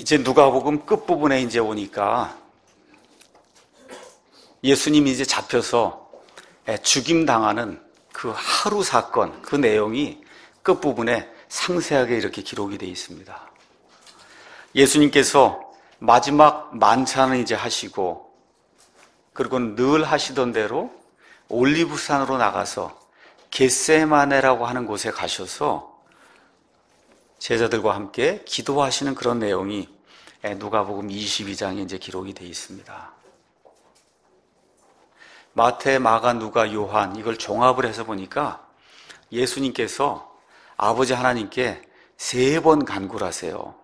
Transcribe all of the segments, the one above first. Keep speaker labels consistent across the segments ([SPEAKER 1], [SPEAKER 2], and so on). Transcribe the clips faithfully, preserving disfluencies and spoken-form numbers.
[SPEAKER 1] 이제 누가복음 끝부분에 이제 오니까 예수님이 이제 잡혀서 죽임당하는 그 하루 사건, 그 내용이 끝부분에 상세하게 이렇게 기록이 되어 있습니다. 예수님께서 마지막 만찬을 이제 하시고, 그리고 늘 하시던 대로 올리브산으로 나가서 겟세마네라고 하는 곳에 가셔서 제자들과 함께 기도하시는 그런 내용이 누가복음 이십이 장에 이제 기록이 되어 있습니다. 마태, 마가, 누가, 요한 이걸 종합을 해서 보니까 예수님께서 아버지 하나님께 세 번 간구를 하세요.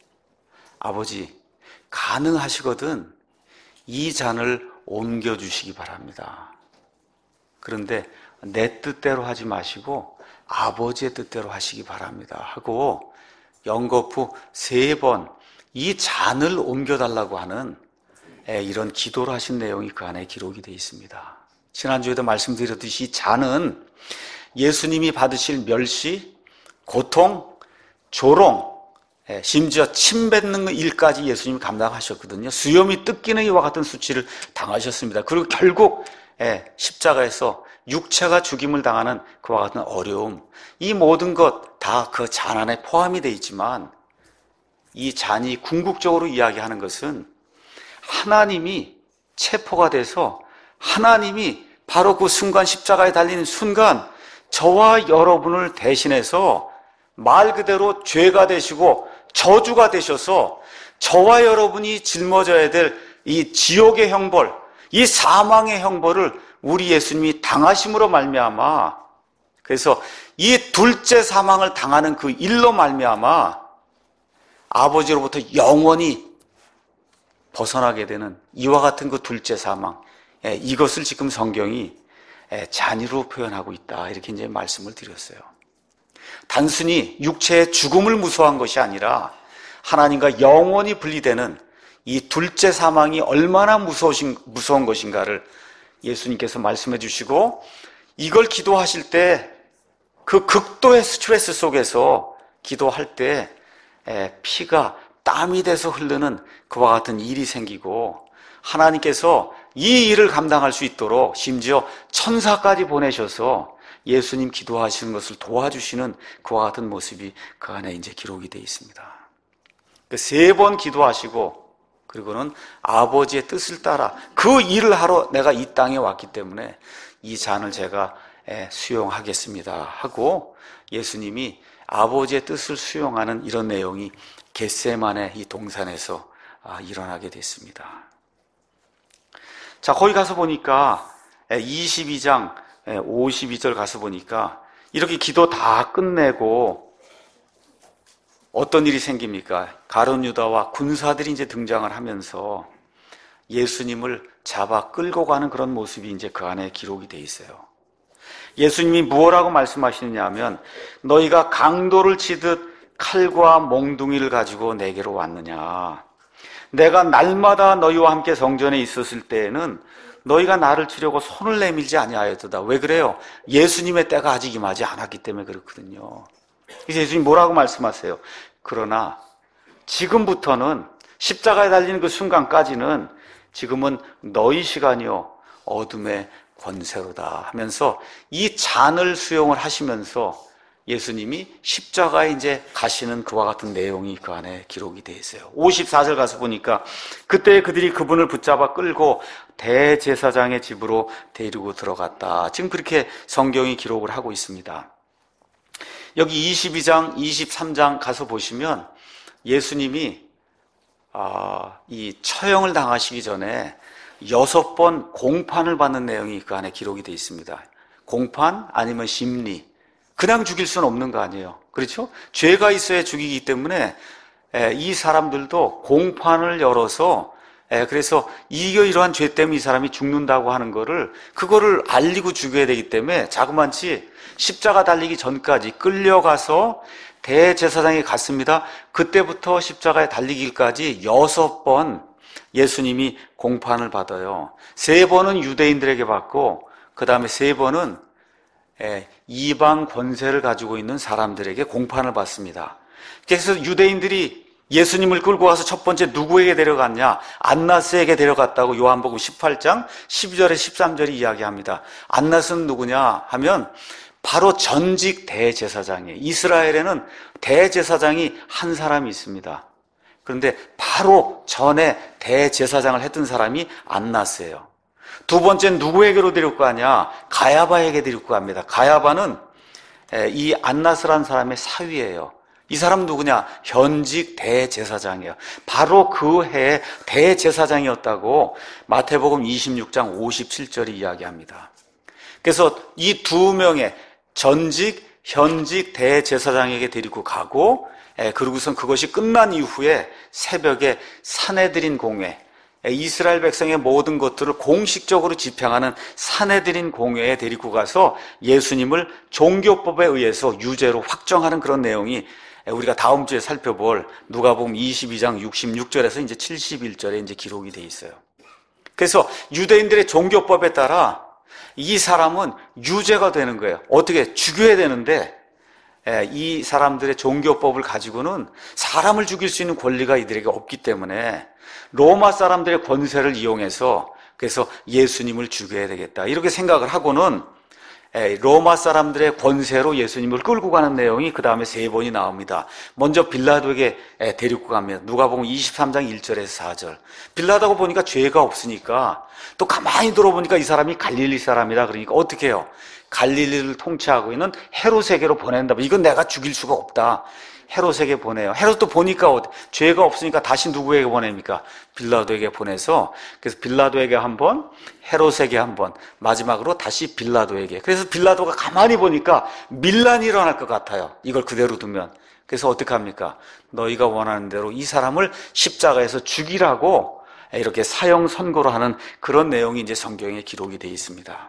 [SPEAKER 1] 아버지, 가능하시거든 이 잔을 옮겨주시기 바랍니다. 그런데 내 뜻대로 하지 마시고 아버지의 뜻대로 하시기 바랍니다 하고 연거푸 세 번 이 잔을 옮겨달라고 하는 이런 기도를 하신 내용이 그 안에 기록이 되어 있습니다. 지난주에도 말씀드렸듯이 잔은 예수님이 받으실 멸시, 고통, 조롱, 심지어 침 뱉는 일까지 예수님이 감당하셨거든요. 수염이 뜯기는 이와 같은 수치를 당하셨습니다. 그리고 결국 십자가에서 육체가 죽임을 당하는 그와 같은 어려움, 이 모든 것 다 그 잔 안에 포함이 되어 있지만 이 잔이 궁극적으로 이야기하는 것은 하나님이 체포가 돼서 하나님이 바로 그 순간 십자가에 달리는 순간 저와 여러분을 대신해서 말 그대로 죄가 되시고 저주가 되셔서 저와 여러분이 짊어져야 될 이 지옥의 형벌, 이 사망의 형벌을 우리 예수님이 당하심으로 말미암아, 그래서 이 둘째 사망을 당하는 그 일로 말미암아 아버지로부터 영원히 벗어나게 되는 이와 같은 그 둘째 사망, 이것을 지금 성경이 잔이로 표현하고 있다, 이렇게 이제 말씀을 드렸어요. 단순히 육체의 죽음을 무서워한 것이 아니라 하나님과 영원히 분리되는 이 둘째 사망이 얼마나 무서우신, 무서운 것인가를 예수님께서 말씀해 주시고, 이걸 기도하실 때 그 극도의 스트레스 속에서 기도할 때 피가 땀이 돼서 흐르는 그와 같은 일이 생기고, 하나님께서 이 일을 감당할 수 있도록 심지어 천사까지 보내셔서 예수님 기도하시는 것을 도와주시는 그와 같은 모습이 그 안에 이제 기록이 되어 있습니다. 세 번 기도하시고, 그리고는 아버지의 뜻을 따라 그 일을 하러 내가 이 땅에 왔기 때문에 이 잔을 제가 수용하겠습니다 하고 예수님이 아버지의 뜻을 수용하는 이런 내용이 겟세마네 이 동산에서 일어나게 됐습니다. 자, 거기 가서 보니까 이십이 장 오십이 절 가서 보니까 이렇게 기도 다 끝내고 어떤 일이 생깁니까? 가룟 유다와 군사들이 이제 등장을 하면서 예수님을 잡아 끌고 가는 그런 모습이 이제 그 안에 기록이 돼 있어요. 예수님이 무엇라고 말씀하시느냐 하면, 너희가 강도를 치듯 칼과 몽둥이를 가지고 내게로 왔느냐. 내가 날마다 너희와 함께 성전에 있었을 때에는 너희가 나를 치려고 손을 내밀지 아니하였도다. 왜 그래요? 예수님의 때가 아직 임하지 않았기 때문에 그렇거든요. 그래서 예수님 뭐라고 말씀하세요? 그러나 지금부터는 십자가에 달리는 그 순간까지는 지금은 너희 시간이요 어둠의 권세로다 하면서 이 잔을 수용을 하시면서 예수님이 십자가에 이제 가시는 그와 같은 내용이 그 안에 기록이 되어 있어요. 오십사 절 가서 보니까 그때 그들이 그분을 붙잡아 끌고 대제사장의 집으로 데리고 들어갔다. 지금 그렇게 성경이 기록을 하고 있습니다. 여기 이십이 장, 이십삼 장 가서 보시면 예수님이 아, 이 처형을 당하시기 전에 여섯 번 공판을 받는 내용이 그 안에 기록이 되어 있습니다. 공판 아니면 심리. 그냥 죽일 수는 없는 거 아니에요. 그렇죠? 죄가 있어야 죽이기 때문에 이 사람들도 공판을 열어서, 그래서 이거 이러한 죄 때문에 이 사람이 죽는다고 하는 거를, 그거를 알리고 죽여야 되기 때문에 자그만치 십자가 달리기 전까지 끌려가서 대제사장에 갔습니다. 그때부터 십자가에 달리기까지 여섯 번 예수님이 공판을 받아요. 세 번은 유대인들에게 받고, 그 다음에 세 번은 이방 권세를 가지고 있는 사람들에게 공판을 받습니다. 그래서 유대인들이 예수님을 끌고 와서 첫 번째 누구에게 데려갔냐? 안나스에게 데려갔다고 요한복음 십팔 장 십이 절에 십삼 절이 이야기합니다. 안나스는 누구냐 하면 바로 전직 대제사장이에요. 이스라엘에는 대제사장이 한 사람이 있습니다. 그런데 바로 전에 대제사장을 했던 사람이 안나스예요. 두 번째는 누구에게로 데리고 가냐? 가야바에게 데리고 갑니다. 가야바는 이 안나스라는 사람의 사위예요. 이 사람은 누구냐? 현직 대제사장이에요. 바로 그 해에 대제사장이었다고 마태복음 이십육 장 오십칠 절이 이야기합니다. 그래서 이 두 명의 전직, 현직 대제사장에게 데리고 가고, 그리고선 그것이 끝난 이후에 새벽에 사내들인 공회, 이스라엘 백성의 모든 것들을 공식적으로 집행하는 사내들인 공회에 데리고 가서 예수님을 종교법에 의해서 유죄로 확정하는 그런 내용이 우리가 다음 주에 살펴볼 누가복음 이십이 장 육십육 절에서 이제 칠십일 절에 이제 기록이 돼 있어요. 그래서 유대인들의 종교법에 따라 이 사람은 유죄가 되는 거예요. 어떻게? 죽여야 되는데 이 사람들의 종교법을 가지고는 사람을 죽일 수 있는 권리가 이들에게 없기 때문에 로마 사람들의 권세를 이용해서 그래서 예수님을 죽여야 되겠다 이렇게 생각을 하고는 로마 사람들의 권세로 예수님을 끌고 가는 내용이 그 다음에 세 번이 나옵니다. 먼저 빌라도에게 데리고 갑니다. 누가복음 이십삼 장 일 절에서 사 절. 빌라도가 보니까 죄가 없으니까 또 가만히 들어보니까 이 사람이 갈릴리 사람이다. 그러니까 어떻게 해요? 갈릴리를 통치하고 있는 헤롯에게로 보낸다. 이건 내가 죽일 수가 없다. 헤롯에게 보내요. 헤롯도 보니까 죄가 없으니까 다시 누구에게 보냅니까? 빌라도에게 보내서 그래서 빌라도에게 한 번, 헤롯에게 한 번, 마지막으로 다시 빌라도에게. 그래서 빌라도가 가만히 보니까 밀란이 일어날 것 같아요. 이걸 그대로 두면. 그래서 어떻게 합니까? 너희가 원하는 대로 이 사람을 십자가에서 죽이라고 이렇게 사형 선고를 하는 그런 내용이 이제 성경에 기록이 되어 있습니다.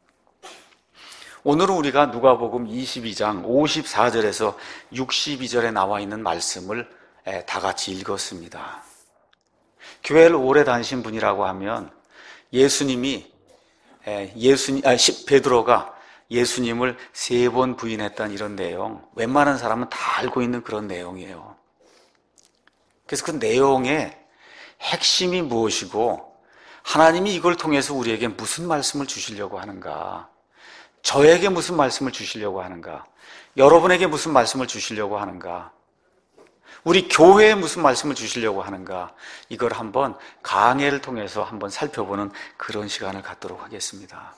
[SPEAKER 1] 오늘은 우리가 누가복음 이십이 장 오십사 절에서 육십이 절에 나와 있는 말씀을 다 같이 읽었습니다. 교회를 오래 다니신 분이라고 하면 예수님이 예수님 아, 베드로가 예수님을 세 번 부인했던 이런 내용, 웬만한 사람은 다 알고 있는 그런 내용이에요. 그래서 그 내용의 핵심이 무엇이고 하나님이 이걸 통해서 우리에게 무슨 말씀을 주시려고 하는가, 저에게 무슨 말씀을 주시려고 하는가, 여러분에게 무슨 말씀을 주시려고 하는가, 우리 교회에 무슨 말씀을 주시려고 하는가, 이걸 한번 강해를 통해서 한번 살펴보는 그런 시간을 갖도록 하겠습니다.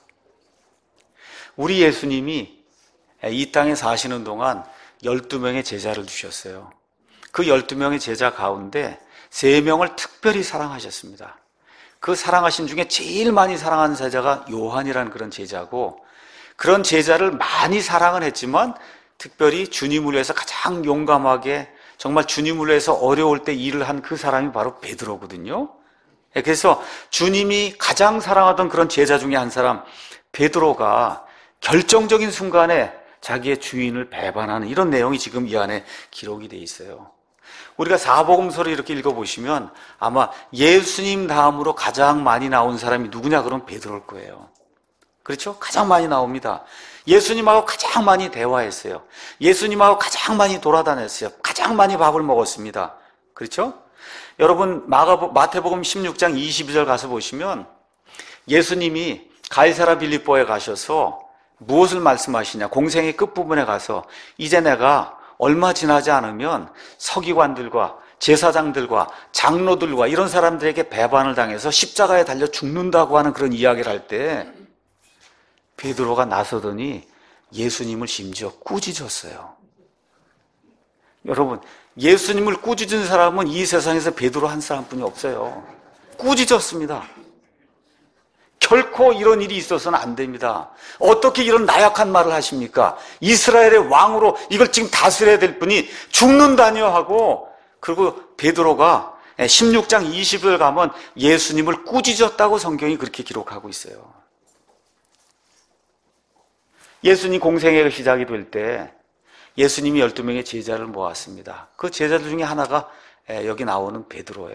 [SPEAKER 1] 우리 예수님이 이 땅에 사시는 동안 열두 명의 제자를 주셨어요. 그 열두 명의 제자 가운데 세 명을 특별히 사랑하셨습니다. 그 사랑하신 중에 제일 많이 사랑하는 제자가 요한이라는 그런 제자고, 그런 제자를 많이 사랑은 했지만 특별히 주님을 위해서 가장 용감하게 정말 주님을 위해서 어려울 때 일을 한 그 사람이 바로 베드로거든요. 그래서 주님이 가장 사랑하던 그런 제자 중에 한 사람 베드로가 결정적인 순간에 자기의 주인을 배반하는 이런 내용이 지금 이 안에 기록이 돼 있어요. 우리가 사복음서를 이렇게 읽어보시면 아마 예수님 다음으로 가장 많이 나온 사람이 누구냐 그러면 베드로일 거예요. 그렇죠? 가장 많이 나옵니다. 예수님하고 가장 많이 대화했어요. 예수님하고 가장 많이 돌아다녔어요. 가장 많이 밥을 먹었습니다. 그렇죠? 여러분 마가복, 마태복음 십육 장 이십이 절 가서 보시면 예수님이 가이사랴 빌립보에 가셔서 무엇을 말씀하시냐, 공생의 끝부분에 가서 이제 내가 얼마 지나지 않으면 서기관들과 제사장들과 장로들과 이런 사람들에게 배반을 당해서 십자가에 달려 죽는다고 하는 그런 이야기를 할 때 베드로가 나서더니 예수님을 심지어 꾸짖었어요. 여러분, 예수님을 꾸짖은 사람은 이 세상에서 베드로 한 사람뿐이 없어요. 꾸짖었습니다. 결코 이런 일이 있어서는 안 됩니다. 어떻게 이런 나약한 말을 하십니까? 이스라엘의 왕으로 이걸 지금 다스려야 될 분이 죽는다뇨 하고, 그리고 베드로가 십육 장 이십 절 가면 예수님을 꾸짖었다고 성경이 그렇게 기록하고 있어요. 예수님 공생애가 시작이 될 때 예수님이 열두 명의 제자를 모았습니다. 그 제자들 중에 하나가 여기 나오는 베드로예요.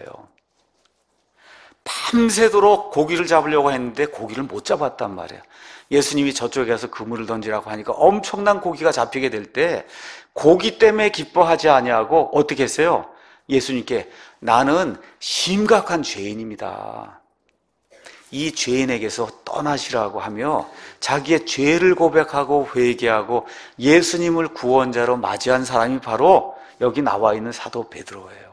[SPEAKER 1] 밤새도록 고기를 잡으려고 했는데 고기를 못 잡았단 말이에요. 예수님이 저쪽에 가서 그물을 던지라고 하니까 엄청난 고기가 잡히게 될 때 고기 때문에 기뻐하지 아니하고 어떻게 했어요? 예수님께 나는 심각한 죄인입니다. 이 죄인에게서 떠나시라고 하며 자기의 죄를 고백하고 회개하고 예수님을 구원자로 맞이한 사람이 바로 여기 나와 있는 사도 베드로예요.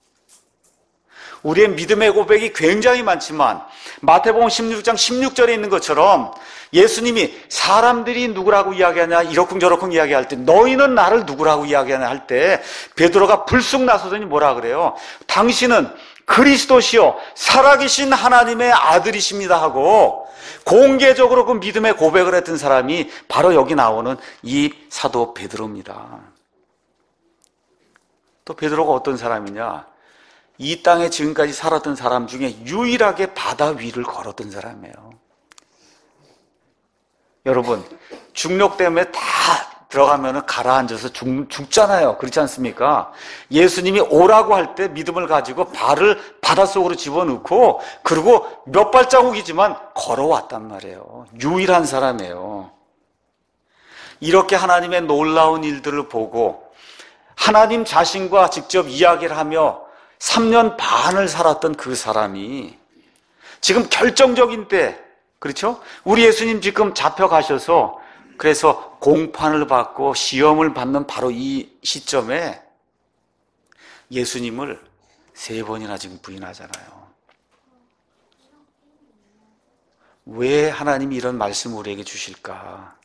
[SPEAKER 1] 우리의 믿음의 고백이 굉장히 많지만 마태복음 십육 장 십육 절에 있는 것처럼 예수님이 사람들이 누구라고 이야기하냐 이러쿵저러쿵 이야기할 때 너희는 나를 누구라고 이야기하냐 할 때 베드로가 불쑥 나서더니 뭐라 그래요? 당신은 그리스도시요 살아계신 하나님의 아들이십니다 하고 공개적으로 그 믿음의 고백을 했던 사람이 바로 여기 나오는 이 사도 베드로입니다. 또 베드로가 어떤 사람이냐? 이 땅에 지금까지 살았던 사람 중에 유일하게 바다 위를 걸었던 사람이에요. 여러분, 중력 때문에 다 들어가면 가라앉아서 죽, 죽잖아요. 그렇지 않습니까? 예수님이 오라고 할 때 믿음을 가지고 발을 바닷속으로 집어넣고 그리고 몇 발자국이지만 걸어왔단 말이에요. 유일한 사람이에요. 이렇게 하나님의 놀라운 일들을 보고 하나님 자신과 직접 이야기를 하며 삼 년 반을 살았던 그 사람이 지금 결정적인 때, 그렇죠? 우리 예수님 지금 잡혀가셔서 그래서 공판을 받고 시험을 받는 바로 이 시점에 예수님을 세 번이나 지금 부인하잖아요. 왜 하나님이 이런 말씀을 우리에게 주실까?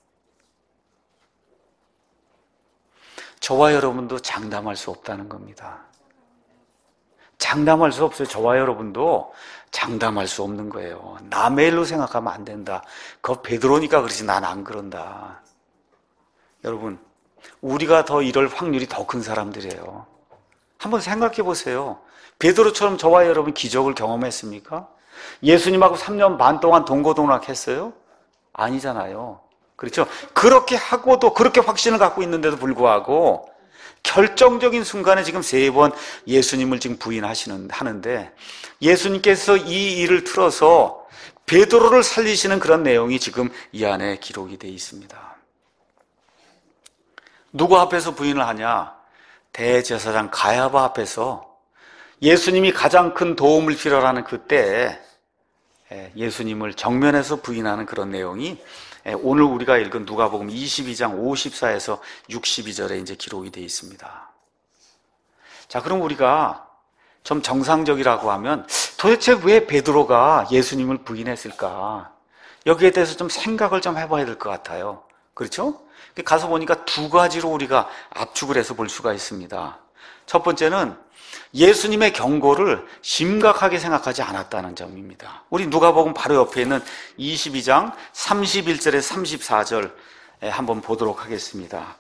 [SPEAKER 1] 저와 여러분도 장담할 수 없다는 겁니다. 장담할 수 없어요. 저와 여러분도 장담할 수 없는 거예요. 남의 일로 생각하면 안 된다. 그거 베드로니까 그러지 난 안 그런다. 여러분, 우리가 더 이럴 확률이 더 큰 사람들이에요. 한번 생각해 보세요. 베드로처럼 저와 여러분 기적을 경험했습니까? 예수님하고 삼 년 반 동안 동고동락했어요? 아니잖아요. 그렇죠? 그렇게 하고도 그렇게 확신을 갖고 있는데도 불구하고 결정적인 순간에 지금 세 번 예수님을 지금 부인하시는, 하는데 예수님께서 이 일을 틀어서 베드로를 살리시는 그런 내용이 지금 이 안에 기록이 되어 있습니다. 누구 앞에서 부인을 하냐? 대제사장 가야바 앞에서 예수님이 가장 큰 도움을 필요로 그때 예수님을 정면에서 부인하는 그런 내용이 오늘 우리가 읽은 누가복음 이십이 장 오십사에서 육십이 절에 이제 기록이 되어 있습니다. 자, 그럼 우리가 좀 정상적이라고 하면 도대체 왜 베드로가 예수님을 부인했을까? 여기에 대해서 좀 생각을 좀 해봐야 될 것 같아요. 그렇죠? 가서 보니까 두 가지로 우리가 압축을 해서 볼 수가 있습니다. 첫 번째는 예수님의 경고를 심각하게 생각하지 않았다는 점입니다. 우리 누가복음 바로 옆에 있는 이십이 장 삼십일 절에서 삼십사 절 한번 보도록 하겠습니다.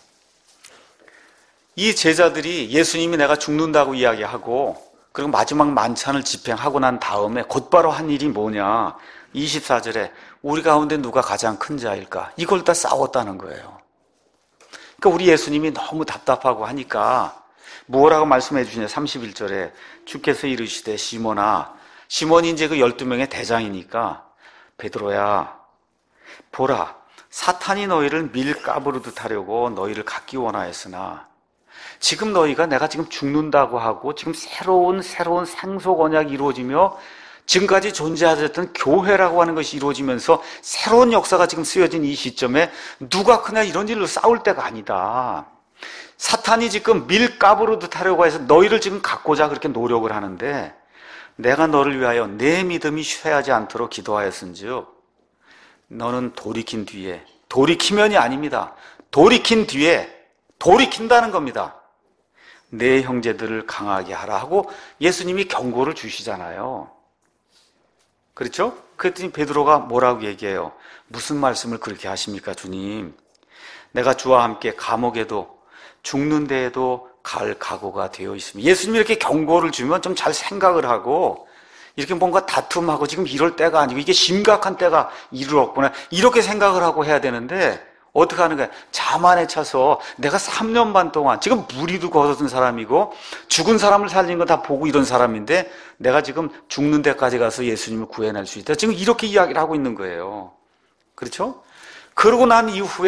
[SPEAKER 1] 이 제자들이 예수님이 내가 죽는다고 이야기하고 그리고 마지막 만찬을 집행하고 난 다음에 곧바로 한 일이 뭐냐? 이십사 절에 우리 가운데 누가 가장 큰 자일까? 이걸 다 싸웠다는 거예요. 그러니까 우리 예수님이 너무 답답하고 하니까 뭐라고 말씀해 주시냐? 삼십일 절에 주께서 이르시되 시몬아, 시몬이 이제 그 열두 명의 대장이니까 베드로야, 보라, 사탄이 너희를 밀가부르듯 하려고 너희를 갖기 원하였으나 지금 너희가 내가 지금 죽는다고 하고 지금 새로운 새로운 상속 언약이 이루어지며 지금까지 존재하셨던 교회라고 하는 것이 이루어지면서 새로운 역사가 지금 쓰여진 이 시점에 누가 크냐 이런 일로 싸울 때가 아니다. 사탄이 지금 밀가부르듯 하려고 해서 너희를 지금 갖고자 그렇게 노력을 하는데 내가 너를 위하여 내 믿음이 쇠하지 않도록 기도하였은즉 너는 돌이킨 뒤에, 돌이키면이 아닙니다. 돌이킨 뒤에 돌이킨다는 겁니다. 내 형제들을 강하게 하라 하고 예수님이 경고를 주시잖아요. 그렇죠? 그랬더니 베드로가 뭐라고 얘기해요? 무슨 말씀을 그렇게 하십니까, 주님? 내가 주와 함께 감옥에도 죽는 데에도 갈 각오가 되어 있습니다. 예수님이 이렇게 경고를 주면 좀 잘 생각을 하고 이렇게 뭔가 다툼하고 지금 이럴 때가 아니고 이게 심각한 때가 이르렀구나 이렇게 생각을 하고 해야 되는데 어떻게 하는 거야? 자만에 차서 내가 삼 년 반 동안 지금 무리도 거둔 사람이고 죽은 사람을 살린 거 다 보고 이런 사람인데 내가 지금 죽는 데까지 가서 예수님을 구해낼 수 있다. 지금 이렇게 이야기를 하고 있는 거예요. 그렇죠? 그러고 난 이후에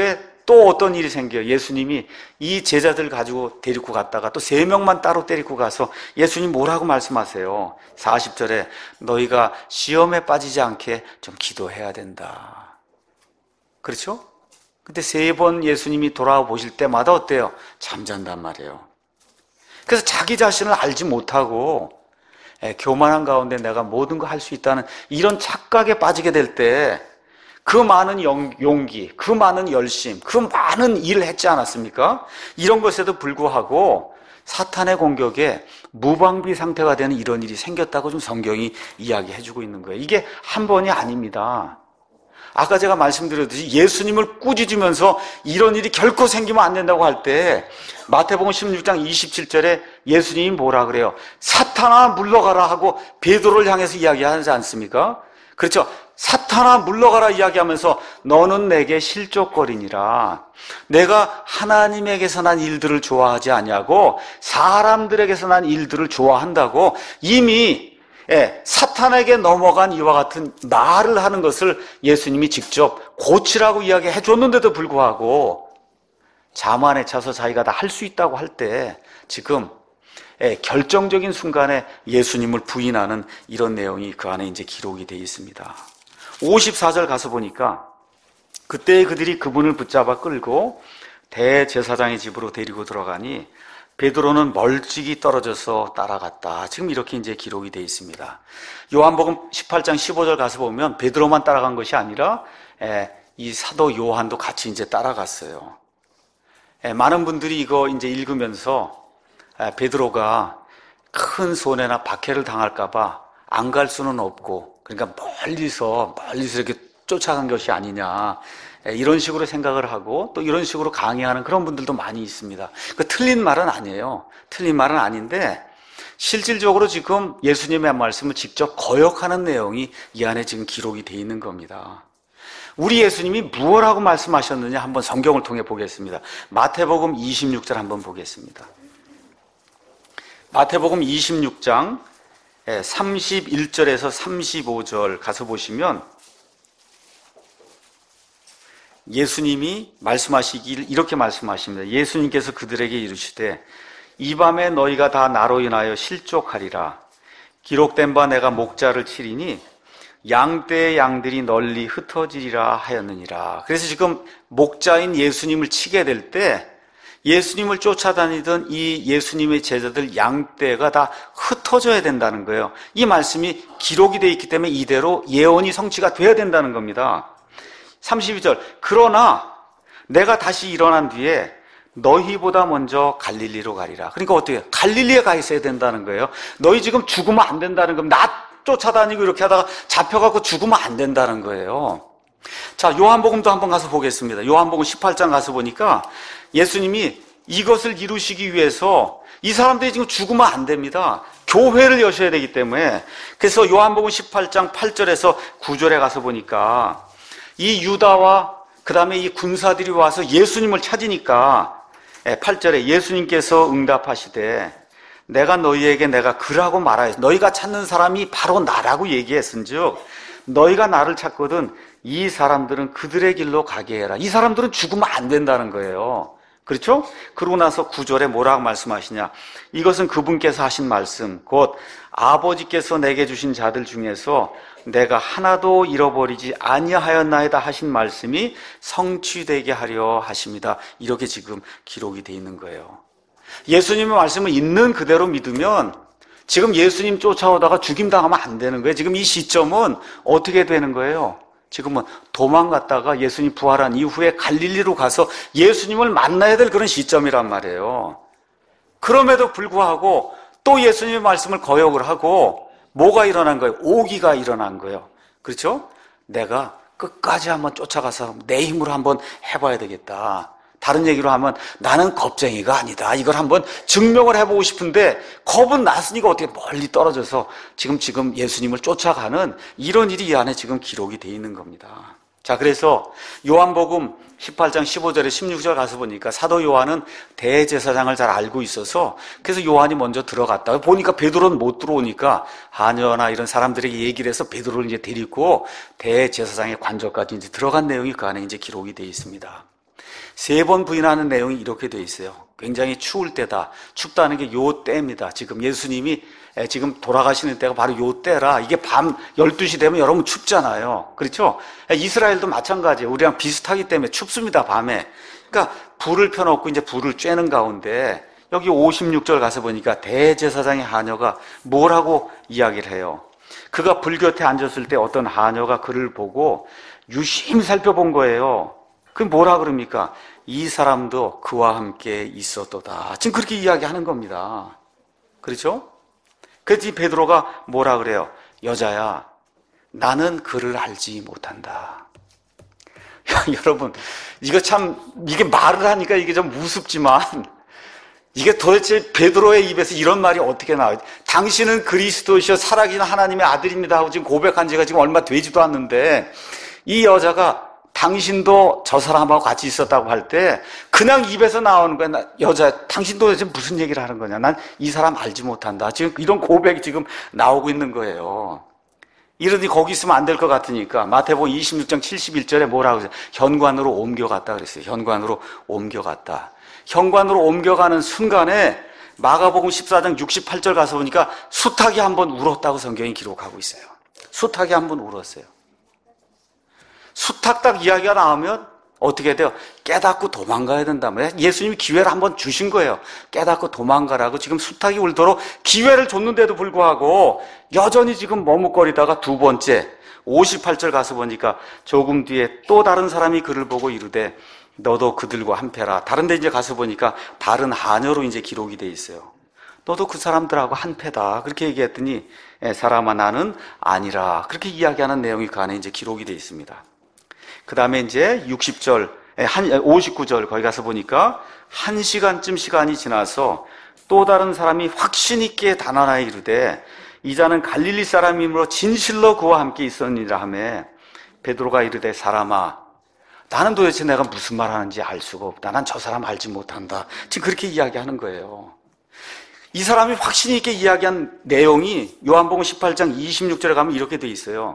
[SPEAKER 1] 또 어떤 일이 생겨요. 예수님이 이 제자들 가지고 데리고 갔다가 또 세 명만 따로 데리고 가서 예수님 뭐라고 말씀하세요? 사십 절에 너희가 시험에 빠지지 않게 좀 기도해야 된다. 그렇죠? 근데 세 번 예수님이 돌아와 보실 때마다 어때요? 잠잔단 말이에요. 그래서 자기 자신을 알지 못하고 교만한 가운데 내가 모든 거 할 수 있다는 이런 착각에 빠지게 될 때 그 많은 용기, 그 많은 열심, 그 많은 일을 했지 않았습니까? 이런 것에도 불구하고 사탄의 공격에 무방비 상태가 되는 이런 일이 생겼다고 좀 성경이 이야기해주고 있는 거예요. 이게 한 번이 아닙니다. 아까 제가 말씀드렸듯이 예수님을 꾸짖으면서 이런 일이 결코 생기면 안 된다고 할 때 마태복음 십육 장 이십칠 절에 예수님이 뭐라 그래요? 사탄아 물러가라 하고 베드로를 향해서 이야기하지 않습니까? 그렇죠? 사탄아 물러가라 이야기하면서 너는 내게 실족거리니라. 내가 하나님에게서 난 일들을 좋아하지 아니하고 사람들에게서 난 일들을 좋아한다고 이미 예, 사탄에게 넘어간 이와 같은 말을 하는 것을 예수님이 직접 고치라고 이야기해 줬는데도 불구하고 자만에 차서 자기가 다 할 수 있다고 할 때 지금 예, 결정적인 순간에 예수님을 부인하는 이런 내용이 그 안에 이제 기록이 되어 있습니다. 오십사 절 가서 보니까 그때 그들이 그분을 붙잡아 끌고 대제사장의 집으로 데리고 들어가니 베드로는 멀찍이 떨어져서 따라갔다. 지금 이렇게 이제 기록이 되어 있습니다. 요한복음 십팔 장 십오 절 가서 보면 베드로만 따라간 것이 아니라 이 사도 요한도 같이 이제 따라갔어요. 많은 분들이 이거 이제 읽으면서 베드로가 큰 손해나 박해를 당할까봐 안 갈 수는 없고, 그러니까 멀리서 멀리서 이렇게 쫓아간 것이 아니냐. 이런 식으로 생각을 하고 또 이런 식으로 강의하는 그런 분들도 많이 있습니다. 그 틀린 말은 아니에요. 틀린 말은 아닌데 실질적으로 지금 예수님의 말씀을 직접 거역하는 내용이 이 안에 지금 기록이 되어 있는 겁니다. 우리 예수님이 무엇라고 말씀하셨느냐 한번 성경을 통해 보겠습니다. 마태복음 이십육 절 한번 보겠습니다. 마태복음 이십육 장 삼십일 절에서 삼십오 절 가서 보시면 예수님이 말씀하시길 이렇게 말씀하십니다. 예수님께서 그들에게 이르시되 이 밤에 너희가 다 나로 인하여 실족하리라. 기록된 바 내가 목자를 치리니 양떼의 양들이 널리 흩어지리라 하였느니라. 그래서 지금 목자인 예수님을 치게 될 때 예수님을 쫓아다니던 이 예수님의 제자들 양떼가 다 흩어져야 된다는 거예요. 이 말씀이 기록이 되어 있기 때문에 이대로 예언이 성취가 돼야 된다는 겁니다. 삼십이 절 그러나 내가 다시 일어난 뒤에 너희보다 먼저 갈릴리로 가리라. 그러니까 어떻게 해요? 갈릴리에 가 있어야 된다는 거예요. 너희 지금 죽으면 안 된다는 겁니다. 나 쫓아다니고 이렇게 하다가 잡혀갖고 죽으면 안 된다는 거예요. 자, 요한복음도 한번 가서 보겠습니다. 요한복음 십팔 장 가서 보니까 예수님이 이것을 이루시기 위해서 이 사람들이 지금 죽으면 안 됩니다. 교회를 여셔야 되기 때문에. 그래서 요한복음 십팔 장 팔 절에서 구 절에 가서 보니까 이 유다와 그 다음에 이 군사들이 와서 예수님을 찾으니까 팔 절에 예수님께서 응답하시되 내가 너희에게 내가 그라고 말하였어. 너희가 찾는 사람이 바로 나라고 얘기했은즉 너희가 나를 찾거든 이 사람들은 그들의 길로 가게 해라. 이 사람들은 죽으면 안 된다는 거예요. 그렇죠? 그러고 나서 구 절에 뭐라고 말씀하시냐. 이것은 그분께서 하신 말씀 곧 아버지께서 내게 주신 자들 중에서 내가 하나도 잃어버리지 아니하였나이다 하신 말씀이 성취되게 하려 하십니다. 이렇게 지금 기록이 되어 있는 거예요. 예수님의 말씀을 있는 그대로 믿으면 지금 예수님 쫓아오다가 죽임당하면 안 되는 거예요. 지금 이 시점은 어떻게 되는 거예요? 지금은 도망갔다가 예수님 부활한 이후에 갈릴리로 가서 예수님을 만나야 될 그런 시점이란 말이에요. 그럼에도 불구하고 또 예수님의 말씀을 거역을 하고 뭐가 일어난 거예요? 오기가 일어난 거예요. 그렇죠? 내가 끝까지 한번 쫓아가서 내 힘으로 한번 해봐야 되겠다. 다른 얘기로 하면 나는 겁쟁이가 아니다. 이걸 한번 증명을 해보고 싶은데 겁은 났으니까 어떻게 멀리 떨어져서 지금 지금 예수님을 쫓아가는 이런 일이 이 안에 지금 기록이 되어 있는 겁니다. 자, 그래서 요한복음 십팔 장 십오 절에 십육 절 가서 보니까 사도 요한은 대제사장을 잘 알고 있어서 그래서 요한이 먼저 들어갔다. 보니까 베드로는 못 들어오니까 하녀나 이런 사람들에게 얘기를 해서 베드로를 이제 데리고 대제사장의 관저까지 이제 들어간 내용이 그 안에 이제 기록이 되어 있습니다. 세 번 부인하는 내용이 이렇게 돼 있어요. 굉장히 추울 때다. 춥다는 게 요 때입니다. 지금 예수님이 지금 돌아가시는 때가 바로 요 때라. 이게 밤 열두 시 되면 여러분 춥잖아요. 그렇죠? 이스라엘도 마찬가지예요. 우리랑 비슷하기 때문에 춥습니다, 밤에. 그러니까 불을 펴놓고 이제 불을 쬐는 가운데 여기 오십육 절 가서 보니까 대제사장의 하녀가 뭐라고 이야기를 해요. 그가 불 곁에 앉았을 때 어떤 하녀가 그를 보고 유심히 살펴본 거예요. 그 뭐라 그럽니까? 이 사람도 그와 함께 있었도다. 지금 그렇게 이야기하는 겁니다. 그렇죠? 그래서 이 베드로가 뭐라 그래요? 여자야, 나는 그를 알지 못한다. 여러분, 이거 참, 이게 말을 하니까 이게 좀 우습지만, 이게 도대체 베드로의 입에서 이런 말이 어떻게 나와요? 당신은 그리스도이셔 살아계신 하나님의 아들입니다 하고 지금 고백한 지가 지금 얼마 되지도 않는데, 이 여자가 당신도 저 사람하고 같이 있었다고 할 때 그냥 입에서 나오는 거야. 나, 여자, 당신도 도대체 무슨 얘기를 하는 거냐? 난 이 사람 알지 못한다. 지금 이런 고백이 지금 나오고 있는 거예요. 이러니 거기 있으면 안 될 것 같으니까 마태복음 이십육 장 칠십일 절에 뭐라고 그랬어요? 현관으로 옮겨갔다 그랬어요. 현관으로 옮겨갔다. 현관으로 옮겨가는 순간에 마가복음 십사 장 육십팔 절 가서 보니까 수탉이 한번 울었다고 성경이 기록하고 있어요. 수탉이 한번 울었어요. 수탉 딱 이야기가 나오면 어떻게 돼요? 깨닫고 도망가야 된단 말이에요. 예수님이 기회를 한번 주신 거예요. 깨닫고 도망가라고. 지금 수탉이 울도록 기회를 줬는데도 불구하고 여전히 지금 머뭇거리다가 두 번째 오십팔 절 가서 보니까 조금 뒤에 또 다른 사람이 그를 보고 이르되 너도 그들과 한패라. 다른 데 이제 가서 보니까 다른 하녀로 이제 기록이 돼 있어요. 너도 그 사람들하고 한패다. 그렇게 얘기했더니 사람아 나는 아니라. 그렇게 이야기하는 내용이 그 안에 이제 기록이 돼 있습니다. 그 다음에 이제 육십 절, 오십구 절 거기 가서 보니까 한 시간쯤 시간이 지나서 또 다른 사람이 확신 있게 단언하여 이르되 이자는 갈릴리 사람이므로 진실로 그와 함께 있었느니라 하며 베드로가 이르되 사람아 나는 도대체 내가 무슨 말 하는지 알 수가 없다. 난 저 사람 알지 못한다. 지금 그렇게 이야기하는 거예요. 이 사람이 확신 있게 이야기한 내용이 요한복음 십팔 장 이십육 절에 가면 이렇게 돼 있어요.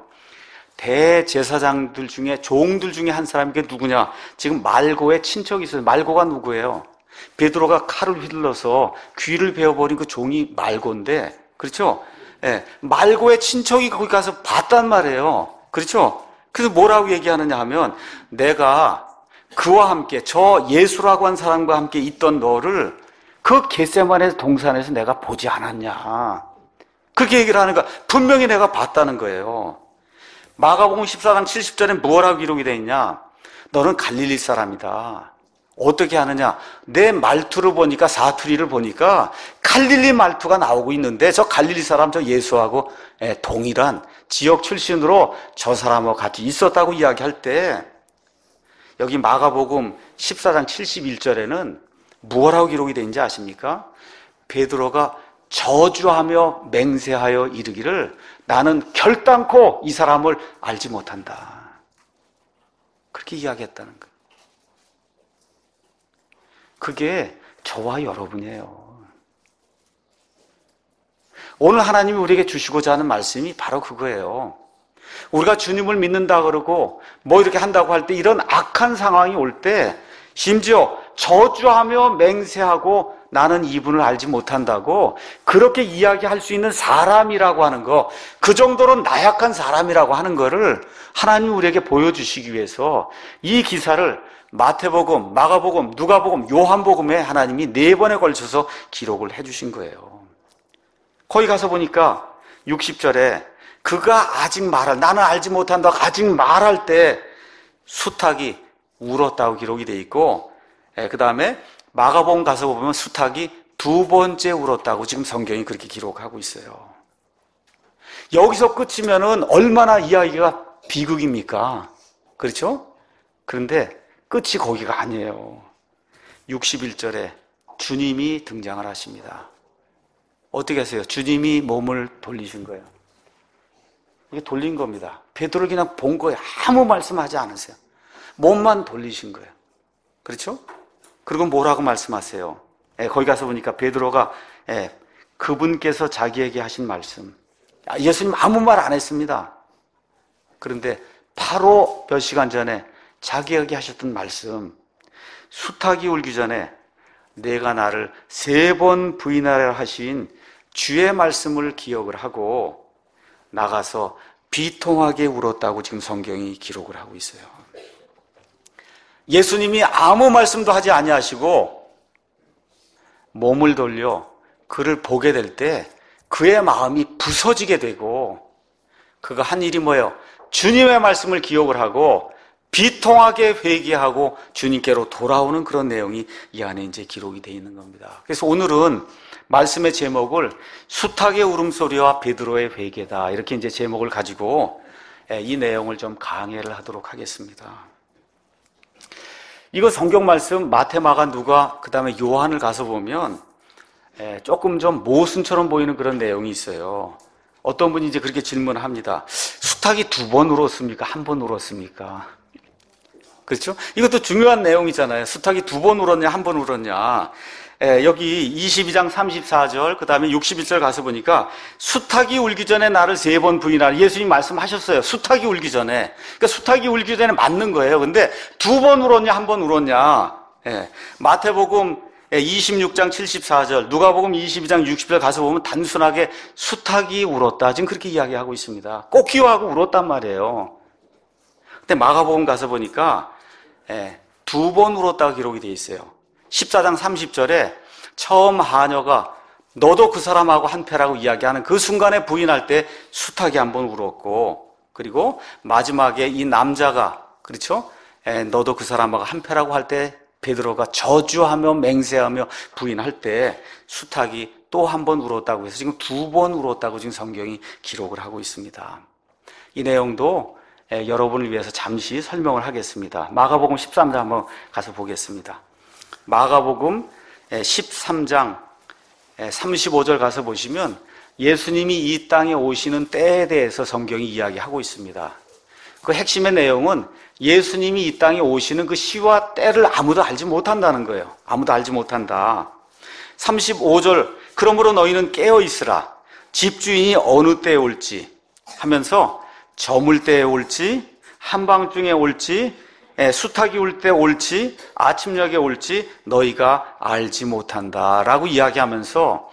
[SPEAKER 1] 대제사장들 중에 종들 중에 한 사람이 그게 누구냐? 지금 말고의 친척이 있어요. 말고가 누구예요? 베드로가 칼을 휘둘러서 귀를 베어버린 그 종이 말고인데, 그렇죠? 예, 말고의 친척이 거기 가서 봤단 말이에요. 그렇죠? 그래서 뭐라고 얘기하느냐 하면 내가 그와 함께 저 예수라고 한 사람과 함께 있던 너를 그 겟세마네 동산에서 내가 보지 않았냐? 그렇게 얘기를 하는 거야. 분명히 내가 봤다는 거예요. 마가복음 십사 장 칠십 절에 뭐라고 기록이 되어 있냐? 너는 갈릴리 사람이다. 어떻게 하느냐? 내 말투를 보니까 사투리를 보니까 갈릴리 말투가 나오고 있는데 저 갈릴리 사람 저 예수하고 동일한 지역 출신으로 저 사람하고 같이 있었다고 이야기할 때 여기 마가복음 십사 장 칠십일 절에는 뭐라고 기록이 되는지 아십니까? 베드로가 저주하며 맹세하여 이르기를 나는 결단코 이 사람을 알지 못한다. 그렇게 이야기했다는 거예요. 그게 저와 여러분이에요. 오늘 하나님이 우리에게 주시고자 하는 말씀이 바로 그거예요. 우리가 주님을 믿는다 그러고 뭐 이렇게 한다고 할 때 이런 악한 상황이 올 때 심지어 저주하며 맹세하고 나는 이분을 알지 못한다고 그렇게 이야기할 수 있는 사람이라고 하는 거, 그 정도로 나약한 사람이라고 하는 거를 하나님이 우리에게 보여주시기 위해서 이 기사를 마태복음, 마가복음, 누가복음, 요한복음에 하나님이 네 번에 걸쳐서 기록을 해주신 거예요. 거기 가서 보니까 육십 절에 그가 아직 말할, 나는 알지 못한다 아직 말할 때 수탉이 울었다고 기록이 돼 있고, 그 다음에 마가복음 가서 보면 수탉이 두 번째 울었다고 지금 성경이 그렇게 기록하고 있어요. 여기서 끝이면은 얼마나 이야기가 비극입니까? 그렇죠? 그런데 끝이 거기가 아니에요. 육십일 절에 주님이 등장을 하십니다. 어떻게 하세요? 주님이 몸을 돌리신 거예요. 이게 돌린 겁니다. 베드로를 그냥 본 거예요. 아무 말씀하지 않으세요. 몸만 돌리신 거예요. 그렇죠? 그리고 뭐라고 말씀하세요? 예, 거기 가서 보니까 베드로가 예, 그분께서 자기에게 하신 말씀, 예수님 아무 말 안 했습니다. 그런데 바로 몇 시간 전에 자기에게 하셨던 말씀, 수탉이 울기 전에 내가 나를 세 번 부인하려 하신 주의 말씀을 기억을 하고 나가서 비통하게 울었다고 지금 성경이 기록을 하고 있어요. 예수님이 아무 말씀도 하지 아니하시고 몸을 돌려 그를 보게 될 때 그의 마음이 부서지게 되고 그가 한 일이 뭐예요? 주님의 말씀을 기억을 하고 비통하게 회개하고 주님께로 돌아오는 그런 내용이 이 안에 이제 기록이 되어 있는 겁니다. 그래서 오늘은 말씀의 제목을 수탉의 울음소리와 베드로의 회개다, 이렇게 이제 제목을 가지고 이 내용을 좀 강해를 하도록 하겠습니다. 이거 성경 말씀 마태, 마가, 누가, 그 다음에 요한을 가서 보면 조금 좀 모순처럼 보이는 그런 내용이 있어요. 어떤 분이 이제 그렇게 질문을 합니다. 수탉이 두 번 울었습니까? 한 번 울었습니까? 그렇죠? 이것도 중요한 내용이잖아요. 수탉이 두 번 울었냐, 한 번 울었냐. 예, 여기 이십이 장 삼십사 절, 그 다음에 육십일 절 가서 보니까 수탉이 울기 전에 나를 세 번 부인하라. 예수님 말씀하셨어요. 수탉이 울기 전에. 그러니까 수탉이 울기 전에 맞는 거예요. 근데 두 번 울었냐, 한 번 울었냐. 예, 마태복음 이십육 장 칠십사 절, 누가복음 이십이 장 육십 절 가서 보면 단순하게 수탉이 울었다, 지금 그렇게 이야기하고 있습니다. 꼭 기억하고 울었단 말이에요. 근데 마가복음 가서 보니까 예, 두 번 울었다고 기록이 되어 있어요. 십사 장 삼십 절에 처음 하녀가 너도 그 사람하고 한패라고 이야기하는 그 순간에 부인할 때 수탉이 한 번 울었고, 그리고 마지막에 이 남자가, 그렇죠? 예, 너도 그 사람하고 한패라고 할 때 베드로가 저주하며 맹세하며 부인할 때 수탉이 또 한 번 울었다고 해서 지금 두 번 울었다고 지금 성경이 기록을 하고 있습니다. 이 내용도 여러분을 위해서 잠시 설명을 하겠습니다. 마가복음 십삼 장 한번 가서 보겠습니다. 마가복음 십삼 장 삼십오 절 가서 보시면 예수님이 이 땅에 오시는 때에 대해서 성경이 이야기하고 있습니다. 그 핵심의 내용은 예수님이 이 땅에 오시는 그 시와 때를 아무도 알지 못한다는 거예요. 아무도 알지 못한다. 삼십오 절, 그러므로 너희는 깨어 있으라. 집주인이 어느 때에 올지 하면서 저물 때에 올지, 한밤중에 올지, 수탉이 울 때 올지, 아침녘에 올지 너희가 알지 못한다라고 이야기하면서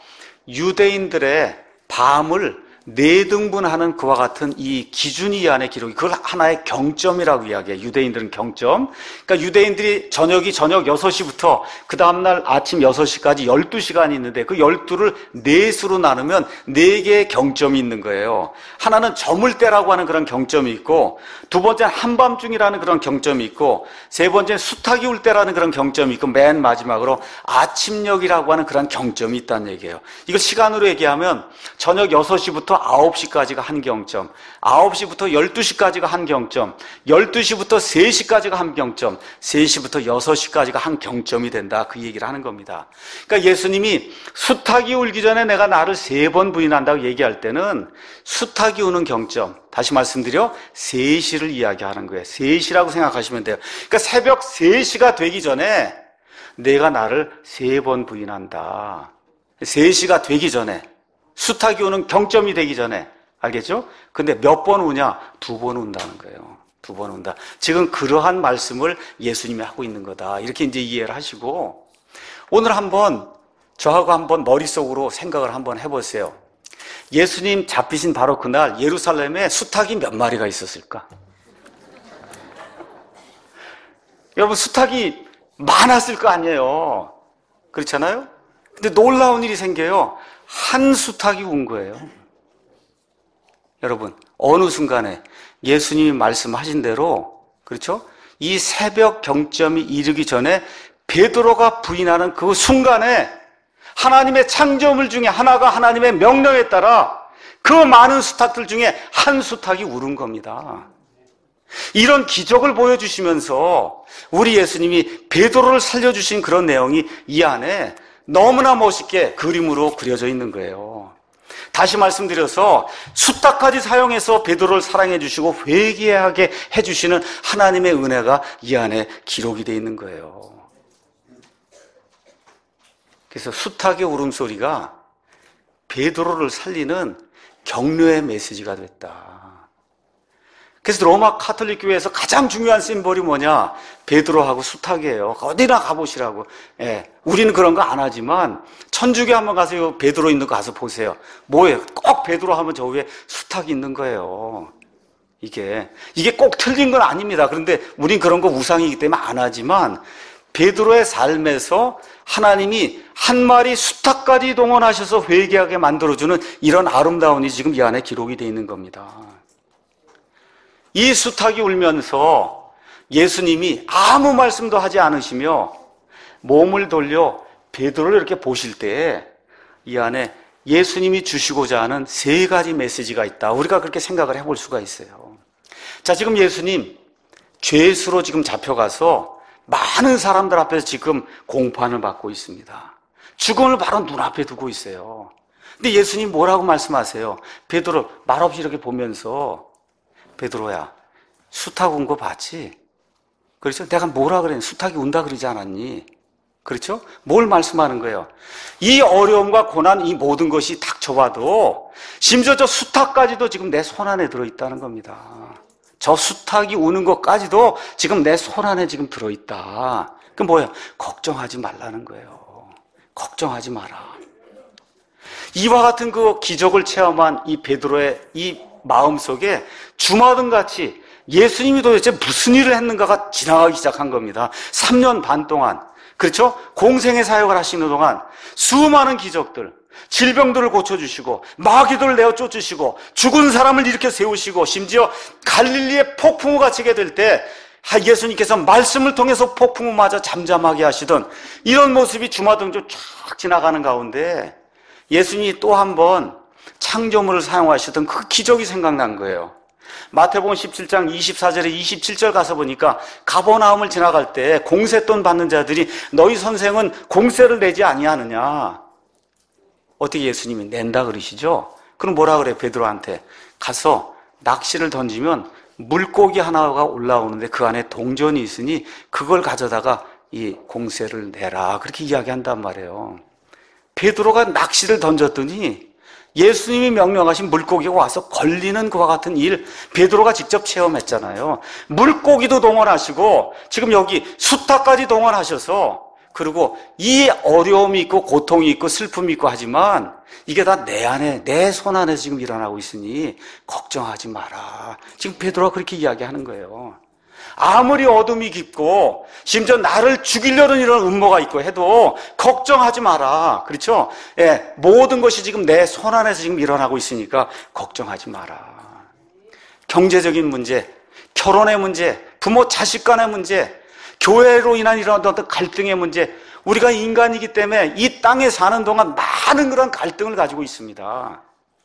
[SPEAKER 1] 유대인들의 밤을 네 등분하는 그와 같은 이 기준이 이 안에 기록이, 그걸 하나의 경점이라고 이야기해요. 유대인들은 경점. 그러니까 유대인들이 저녁이 저녁 여섯 시부터 그 다음날 아침 여섯 시까지 열두 시간이 있는데 그 열두를 넷으로 나누면 네 개의 경점이 있는 거예요. 하나는 저물 때라고 하는 그런 경점이 있고, 두 번째는 한밤중이라는 그런 경점이 있고, 세 번째는 수탉이 울 때라는 그런 경점이 있고, 맨 마지막으로 아침녘이라고 하는 그런 경점이 있다는 얘기예요. 이걸 시간으로 얘기하면 저녁 여섯 시부터 아홉 시까지가 한 경점, 아홉 시부터 열두 시까지가 한 경점, 열두 시부터 세 시까지가 한 경점, 세 시부터 여섯 시까지가 한 경점이 된다, 그 얘기를 하는 겁니다. 그러니까 예수님이 수탉이 울기 전에 내가 나를 세 번 부인한다고 얘기할 때는 수탉이 우는 경점, 다시 말씀드려 세 시를 이야기하는 거예요. 세 시라고 생각하시면 돼요. 그러니까 새벽 세 시가 되기 전에 내가 나를 세 번 부인한다. 세 시가 되기 전에, 수탉이 오는 경점이 되기 전에, 알겠죠? 근데 몇 번 우냐? 두 번 운다는 거예요. 두 번 운다. 지금 그러한 말씀을 예수님이 하고 있는 거다, 이렇게 이제 이해를 하시고, 오늘 한번 저하고 한번 머릿속으로 생각을 한번 해보세요. 예수님 잡히신 바로 그날 예루살렘에 수탉이 몇 마리가 있었을까? 여러분, 수탉이 많았을 거 아니에요. 그렇잖아요? 근데 놀라운 일이 생겨요. 한 수탉이 운 거예요. 여러분, 어느 순간에 예수님이 말씀하신 대로, 그렇죠? 이 새벽 경점이 이르기 전에 베드로가 부인하는 그 순간에 하나님의 창조물 중에 하나가 하나님의 명령에 따라 그 많은 수탉들 중에 한 수탉이 울은 겁니다. 이런 기적을 보여주시면서 우리 예수님이 베드로를 살려주신 그런 내용이 이 안에 너무나 멋있게 그림으로 그려져 있는 거예요. 다시 말씀드려서 수탉까지 사용해서 베드로를 사랑해 주시고 회개하게 해주시는 하나님의 은혜가 이 안에 기록이 되어 있는 거예요. 그래서 수탉의 울음소리가 베드로를 살리는 격려의 메시지가 됐다. 그래서 로마 카톨릭 교회에서 가장 중요한 심볼이 뭐냐? 베드로하고 수탉이에요. 어디나 가보시라고. 예, 우리는 그런 거 안 하지만 천주교 한번 가세요. 베드로 있는 거 가서 보세요. 뭐예요? 꼭 베드로 하면 저 위에 수탉이 있는 거예요. 이게 이게 꼭 틀린 건 아닙니다. 그런데 우린 그런 거 우상이기 때문에 안 하지만 베드로의 삶에서 하나님이 한 마리 수탉까지 동원하셔서 회개하게 만들어주는 이런 아름다운 일이 지금 이 안에 기록이 되어 있는 겁니다. 이 수탉이 울면서 예수님이 아무 말씀도 하지 않으시며 몸을 돌려 베드로를 이렇게 보실 때 이 안에 예수님이 주시고자 하는 세 가지 메시지가 있다. 우리가 그렇게 생각을 해볼 수가 있어요. 자, 지금 예수님 죄수로 지금 잡혀가서 많은 사람들 앞에서 지금 공판을 받고 있습니다. 죽음을 바로 눈앞에 두고 있어요. 근데 예수님 뭐라고 말씀하세요? 베드로 말없이 이렇게 보면서 베드로야, 수탉 운 거 봤지? 그렇죠? 내가 뭐라 그랬니? 수탉이 운다 그러지 않았니? 그렇죠? 뭘 말씀하는 거예요? 이 어려움과 고난, 이 모든 것이 닥쳐와도 심지어 저 수탉까지도 지금 내 손 안에 들어있다는 겁니다. 저 수탉이 우는 것까지도 지금 내 손 안에 지금 들어있다. 그 뭐예요? 걱정하지 말라는 거예요. 걱정하지 마라. 이와 같은 그 기적을 체험한 이 베드로의 이 마음속에 주마등같이 예수님이 도대체 무슨 일을 했는가가 지나가기 시작한 겁니다. 삼 년 반 동안, 그렇죠? 공생의 사역을 하시는 동안 수많은 기적들, 질병들을 고쳐주시고 마귀들을 내어 쫓으시고 죽은 사람을 일으켜 세우시고 심지어 갈릴리에 폭풍우가 갇히게 될 때 예수님께서 말씀을 통해서 폭풍우 맞아 잠잠하게 하시던 이런 모습이 주마등조 쫙 지나가는 가운데 예수님이 또 한 번 창조물을 사용하시던 그 기적이 생각난 거예요. 마태복음 십칠 장 이십사 절에 이십칠 절 가서 보니까 가버나움을 지나갈 때 공세돈 받는 자들이 너희 선생은 공세를 내지 아니하느냐. 어떻게 예수님이 낸다 그러시죠? 그럼 뭐라 그래요? 베드로한테 가서 낚시를 던지면 물고기 하나가 올라오는데 그 안에 동전이 있으니 그걸 가져다가 이 공세를 내라. 그렇게 이야기한단 말이에요. 베드로가 낚시를 던졌더니 예수님이 명령하신 물고기가 와서 걸리는 그와 같은 일, 베드로가 직접 체험했잖아요. 물고기도 동원하시고 지금 여기 수탉까지 동원하셔서, 그리고 이 어려움이 있고 고통이 있고 슬픔이 있고 하지만 이게 다 내 안에, 내 손 안에서 지금 일어나고 있으니 걱정하지 마라. 지금 베드로가 그렇게 이야기하는 거예요. 아무리 어둠이 깊고 심지어 나를 죽이려는 이런 음모가 있고 해도 걱정하지 마라. 그렇죠? 예, 모든 것이 지금 내 손 안에서 지금 일어나고 있으니까 걱정하지 마라. 경제적인 문제, 결혼의 문제, 부모 자식 간의 문제, 교회로 인한 이런 어떤 갈등의 문제, 우리가 인간이기 때문에 이 땅에 사는 동안 많은 그런 갈등을 가지고 있습니다.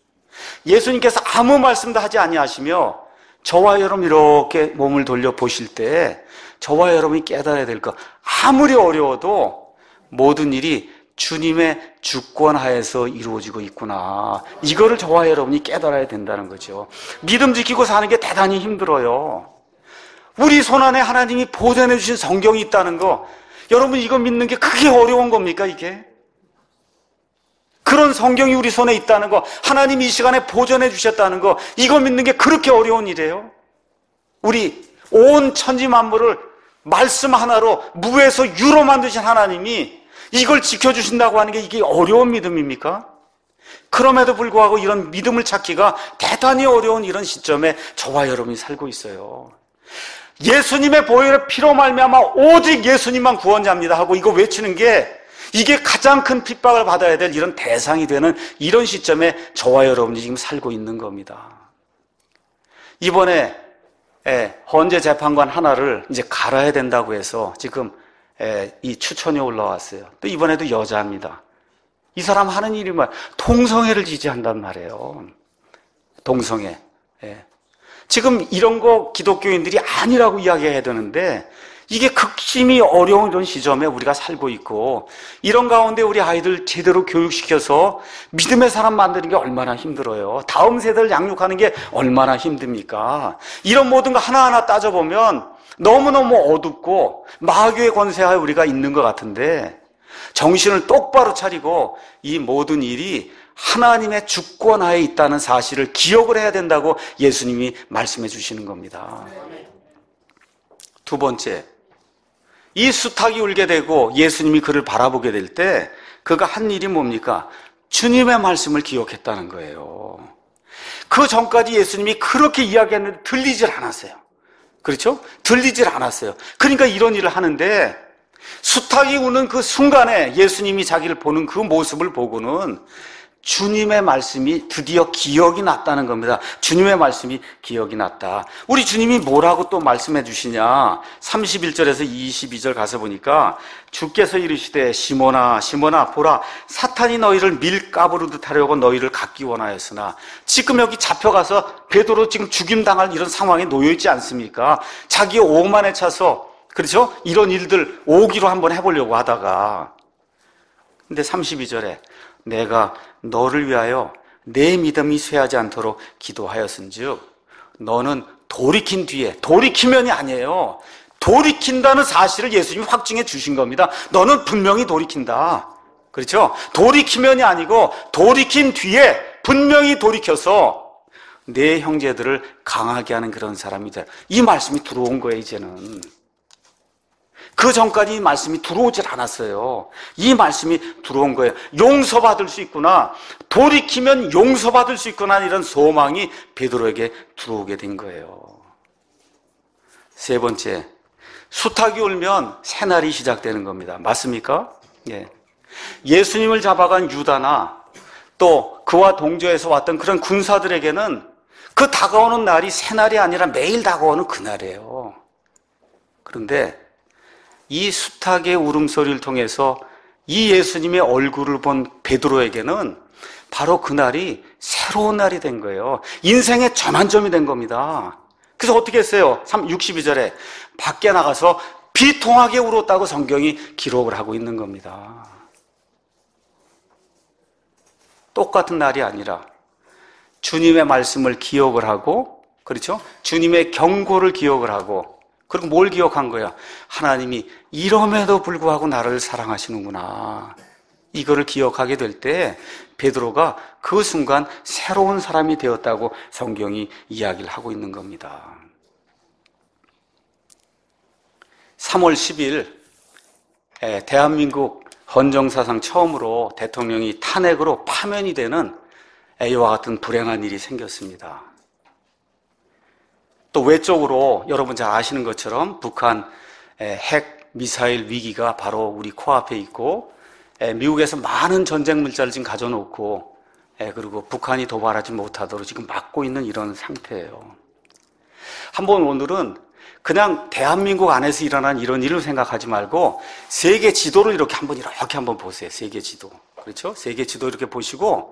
[SPEAKER 1] 예수님께서 아무 말씀도 하지 아니하시며 저와 여러분 이렇게 몸을 돌려 보실 때 저와 여러분이 깨달아야 될 것, 아무리 어려워도 모든 일이 주님의 주권 하에서 이루어지고 있구나. 이거를 저와 여러분이 깨달아야 된다는 거죠. 믿음 지키고 사는 게 대단히 힘들어요. 우리 손안에 하나님이 보존해 주신 성경이 있다는 거, 여러분 이거 믿는 게 그게 어려운 겁니까 이게? 그런 성경이 우리 손에 있다는 거, 하나님이 이 시간에 보존해 주셨다는 거, 이거 믿는 게 그렇게 어려운 일이에요? 우리 온 천지 만물을 말씀 하나로 무에서 유로 만드신 하나님이 이걸 지켜주신다고 하는 게 이게 어려운 믿음입니까? 그럼에도 불구하고 이런 믿음을 찾기가 대단히 어려운 이런 시점에 저와 여러분이 살고 있어요. 예수님의 보혈의 피로 말미암아 오직 예수님만 구원자입니다 하고 이거 외치는 게, 이게 가장 큰 핍박을 받아야 될 이런 대상이 되는 이런 시점에 저와 여러분이 지금 살고 있는 겁니다. 이번에 헌재 재판관 하나를 이제 갈아야 된다고 해서 지금 이 추천이 올라왔어요. 또 이번에도 여자입니다. 이 사람 하는 일이 뭐야? 동성애를 지지한단 말이에요. 동성애. 지금 이런 거 기독교인들이 아니라고 이야기해야 되는데 이게 극심히 어려운 이런 시점에 우리가 살고 있고, 이런 가운데 우리 아이들 제대로 교육시켜서 믿음의 사람 만드는 게 얼마나 힘들어요. 다음 세대를 양육하는 게 얼마나 힘듭니까? 이런 모든 거 하나하나 따져보면 너무너무 어둡고 마귀의 권세하에 우리가 있는 것 같은데, 정신을 똑바로 차리고 이 모든 일이 하나님의 주권하에 있다는 사실을 기억을 해야 된다고 예수님이 말씀해 주시는 겁니다. 두 번째, 이 수탉이 울게 되고 예수님이 그를 바라보게 될 때 그가 한 일이 뭡니까? 주님의 말씀을 기억했다는 거예요. 그 전까지 예수님이 그렇게 이야기했는데 들리질 않았어요. 그렇죠? 들리질 않았어요. 그러니까 이런 일을 하는데 수탉이 우는 그 순간에 예수님이 자기를 보는 그 모습을 보고는 주님의 말씀이 드디어 기억이 났다는 겁니다. 주님의 말씀이 기억이 났다. 우리 주님이 뭐라고 또 말씀해 주시냐? 삼십일 절에서 이십이 절 가서 보니까 주께서 이르시되 시몬아 시몬아 보라 사탄이 너희를 밀가부르듯 하려고 너희를 갖기 원하였으나 지금 여기 잡혀가서 베드로 지금 죽임당할 이런 상황에 놓여있지 않습니까? 자기 오만에 차서 그렇죠? 이런 일들 오기로 한번 해보려고 하다가 근데 삼십이 절에 내가 너를 위하여 내 믿음이 쇠하지 않도록 기도하였은즉 너는 돌이킨 뒤에 돌이키면이 아니에요. 돌이킨다는 사실을 예수님이 확증해 주신 겁니다. 너는 분명히 돌이킨다. 그렇죠? 돌이키면이 아니고 돌이킨 뒤에 분명히 돌이켜서 내 형제들을 강하게 하는 그런 사람이 돼. 이 말씀이 들어온 거예요, 이제는. 그 전까지 이 말씀이 들어오질 않았어요. 이 말씀이 들어온 거예요. 용서받을 수 있구나. 돌이키면 용서받을 수 있구나. 이런 소망이 베드로에게 들어오게 된 거예요. 세 번째, 수탉이 울면 새날이 시작되는 겁니다. 맞습니까? 예. 예수님을 잡아간 유다나 또 그와 동조해서 왔던 그런 군사들에게는 그 다가오는 날이 새날이 아니라 매일 다가오는 그날이에요. 그런데 이 수탉의 울음소리를 통해서 이 예수님의 얼굴을 본 베드로에게는 바로 그날이 새로운 날이 된 거예요. 인생의 전환점이 된 겁니다. 그래서 어떻게 했어요? 육십이 절에 밖에 나가서 비통하게 울었다고 성경이 기록을 하고 있는 겁니다. 똑같은 날이 아니라 주님의 말씀을 기억을 하고, 그렇죠? 주님의 경고를 기억을 하고, 그리고 뭘 기억한 거야? 하나님이 이럼에도 불구하고 나를 사랑하시는구나. 이거를 기억하게 될 때 베드로가 그 순간 새로운 사람이 되었다고 성경이 이야기를 하고 있는 겁니다. 삼월 십일 대한민국 헌정사상 처음으로 대통령이 탄핵으로 파면이 되는 이와 같은 불행한 일이 생겼습니다. 또 외적으로 여러분 잘 아시는 것처럼 북한 핵 미사일 위기가 바로 우리 코앞에 있고 미국에서 많은 전쟁 물자를 지금 가져놓고 그리고 북한이 도발하지 못하도록 지금 막고 있는 이런 상태예요. 한번 오늘은 그냥 대한민국 안에서 일어난 이런 일을 생각하지 말고 세계 지도를 이렇게 한번 이렇게 한번 보세요. 세계 지도. 그렇죠? 세계 지도 이렇게 보시고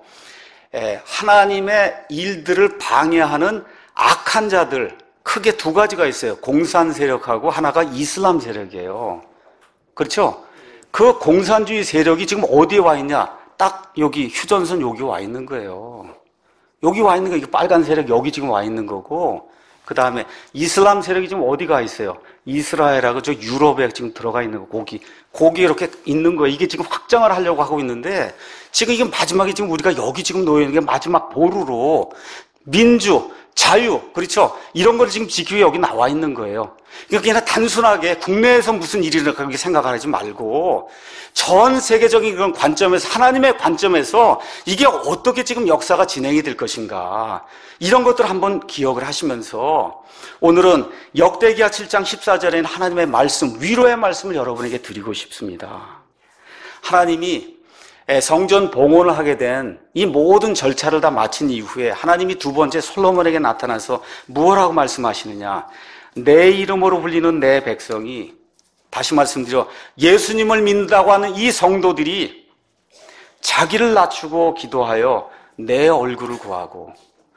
[SPEAKER 1] 하나님의 일들을 방해하는 악한 자들 크게 두 가지가 있어요. 공산 세력하고 하나가 이슬람 세력이에요. 그렇죠? 그 공산주의 세력이 지금 어디에 와 있냐? 딱 여기 휴전선 여기 와 있는 거예요. 여기 와 있는 거, 이게 빨간 세력 여기 지금 와 있는 거고, 그 다음에 이슬람 세력이 지금 어디가 있어요? 이스라엘하고 저 유럽에 지금 들어가 있는 거, 거기, 거기 이렇게 있는 거예요. 이게 지금 확장을 하려고 하고 있는데, 지금 이게 마지막에 지금 우리가 여기 지금 놓여 있는 게 마지막 보루로 민주, 자유, 그렇죠? 이런 걸 지금 지키기 위해 여기 나와 있는 거예요. 그러니까 그냥 단순하게 국내에서 무슨 일이 일어날까 그렇게 생각하지 말고 전 세계적인 그런 관점에서, 하나님의 관점에서 이게 어떻게 지금 역사가 진행이 될 것인가, 이런 것들을 한번 기억을 하시면서 오늘은 역대기하 칠 장 십사 절에 있는 하나님의 말씀, 위로의 말씀을 여러분에게 드리고 싶습니다. 하나님이 성전 봉헌을 하게 된 이 모든 절차를 다 마친 이후에 하나님이 두 번째 솔로몬에게 나타나서 무엇라고 말씀하시느냐? 내 이름으로 불리는 내 백성이, 다시 말씀드려, 예수님을 믿는다고 하는 이 성도들이 자기를 낮추고 기도하여 내 얼굴을 구하고,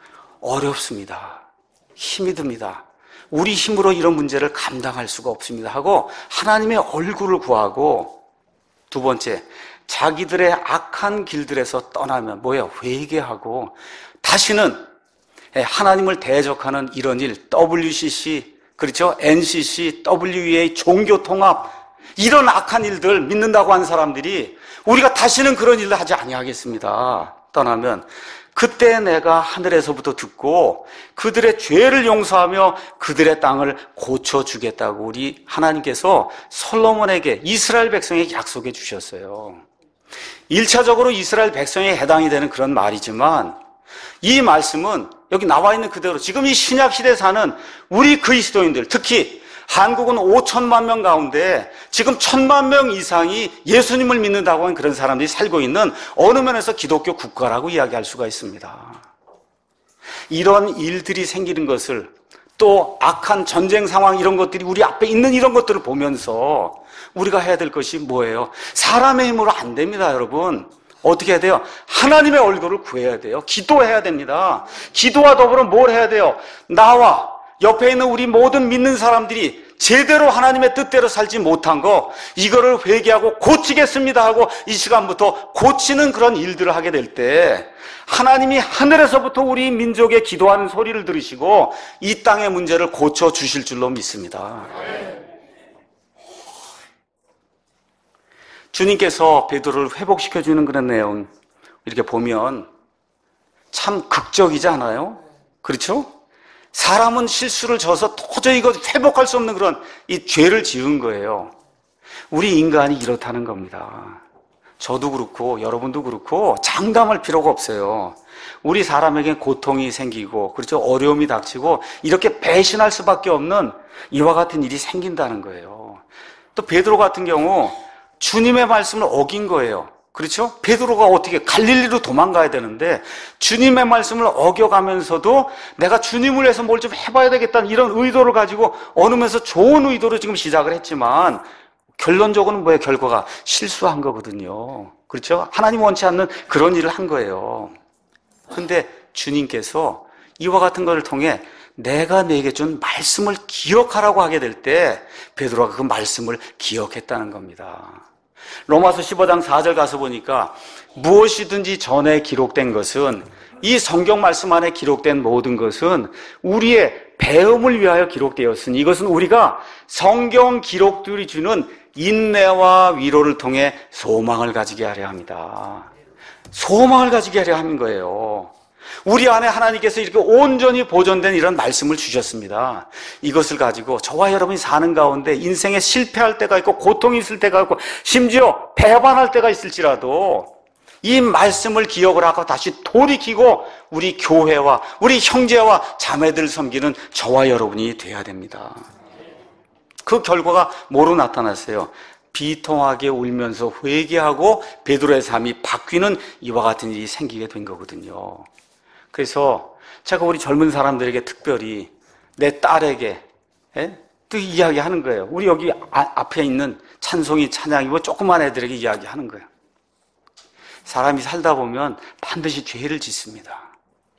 [SPEAKER 1] 어렵습니다. 힘이 듭니다. 우리 힘으로 이런 문제를 감당할 수가 없습니다 하고 하나님의 얼굴을 구하고, 두 번째, 자기들의 악한 길들에서 떠나면 뭐예요? 회개하고 다시는 하나님을 대적하는 이런 일, 더블유씨씨, 그렇죠? 엔씨씨, 더블유이에이, 종교통합, 이런 악한 일들 믿는다고 하는 사람들이 우리가 다시는 그런 일을 하지 아니하겠습니다. 떠나면 그때 내가 하늘에서부터 듣고 그들의 죄를 용서하며 그들의 땅을 고쳐주겠다고 우리 하나님께서 솔로몬에게, 이스라엘 백성에게 약속해 주셨어요. 일차적으로 이스라엘 백성에 해당이 되는 그런 말이지만 이 말씀은 여기 나와 있는 그대로 지금 이 신약 시대에 사는 우리 그리스도인들, 특히 한국은 오천만 명 가운데 지금 천만 명 이상이 예수님을 믿는다고 하는 그런 사람들이 살고 있는 어느 면에서 기독교 국가라고 이야기할 수가 있습니다. 이런 일들이 생기는 것을, 또 악한 전쟁 상황 이런 것들이 우리 앞에 있는 이런 것들을 보면서 우리가 해야 될 것이 뭐예요? 사람의 힘으로 안 됩니다, 여러분. 어떻게 해야 돼요? 하나님의 얼굴을 구해야 돼요. 기도해야 됩니다. 기도와 더불어 뭘 해야 돼요? 나와 옆에 있는 우리 모든 믿는 사람들이 제대로 하나님의 뜻대로 살지 못한 거, 이거를 회개하고 고치겠습니다 하고 이 시간부터 고치는 그런 일들을 하게 될 때 하나님이 하늘에서부터 우리 민족의 기도하는 소리를 들으시고 이 땅의 문제를 고쳐주실 줄로 믿습니다. 주님께서 베드로를 회복시켜주는 그런 내용 이렇게 보면 참 극적이지 않아요? 그렇죠? 사람은 실수를 져서 도저히 이거 회복할 수 없는 그런 이 죄를 지은 거예요. 우리 인간이 이렇다는 겁니다. 저도 그렇고 여러분도 그렇고 장담할 필요가 없어요. 우리 사람에게 고통이 생기고, 그렇죠? 어려움이 닥치고 이렇게 배신할 수밖에 없는 이와 같은 일이 생긴다는 거예요. 또 베드로 같은 경우 주님의 말씀을 어긴 거예요. 그렇죠? 베드로가 어떻게 갈릴리로 도망가야 되는데 주님의 말씀을 어겨가면서도 내가 주님을 위해서 뭘 좀 해봐야 되겠다는 이런 의도를 가지고 어느 면에서 좋은 의도로 지금 시작을 했지만 결론적으로는 뭐예요? 결과가 실수한 거거든요. 그렇죠? 하나님 원치 않는 그런 일을 한 거예요. 근데 주님께서 이와 같은 것을 통해 내가 내게 준 말씀을 기억하라고 하게 될 때 베드로가 그 말씀을 기억했다는 겁니다. 로마서 십오 장 사 절 가서 보니까 무엇이든지 전에 기록된 것은, 이 성경 말씀 안에 기록된 모든 것은 우리의 배움을 위하여 기록되었으니 이것은 우리가 성경 기록들이 주는 인내와 위로를 통해 소망을 가지게 하려 합니다. 소망을 가지게 하려 하는 거예요. 우리 안에 하나님께서 이렇게 온전히 보존된 이런 말씀을 주셨습니다. 이것을 가지고 저와 여러분이 사는 가운데 인생에 실패할 때가 있고 고통이 있을 때가 있고 심지어 배반할 때가 있을지라도 이 말씀을 기억을 하고 다시 돌이키고 우리 교회와 우리 형제와 자매들 섬기는 저와 여러분이 돼야 됩니다. 그 결과가 뭐로 나타났어요? 비통하게 울면서 회개하고 베드로의 삶이 바뀌는 이와 같은 일이 생기게 된 거거든요. 그래서 제가 우리 젊은 사람들에게 특별히 내 딸에게 예? 또 이야기하는 거예요. 우리 여기 아, 앞에 있는 찬송이 찬양이고 조그만 애들에게 이야기하는 거예요. 사람이 살다 보면 반드시 죄를 짓습니다.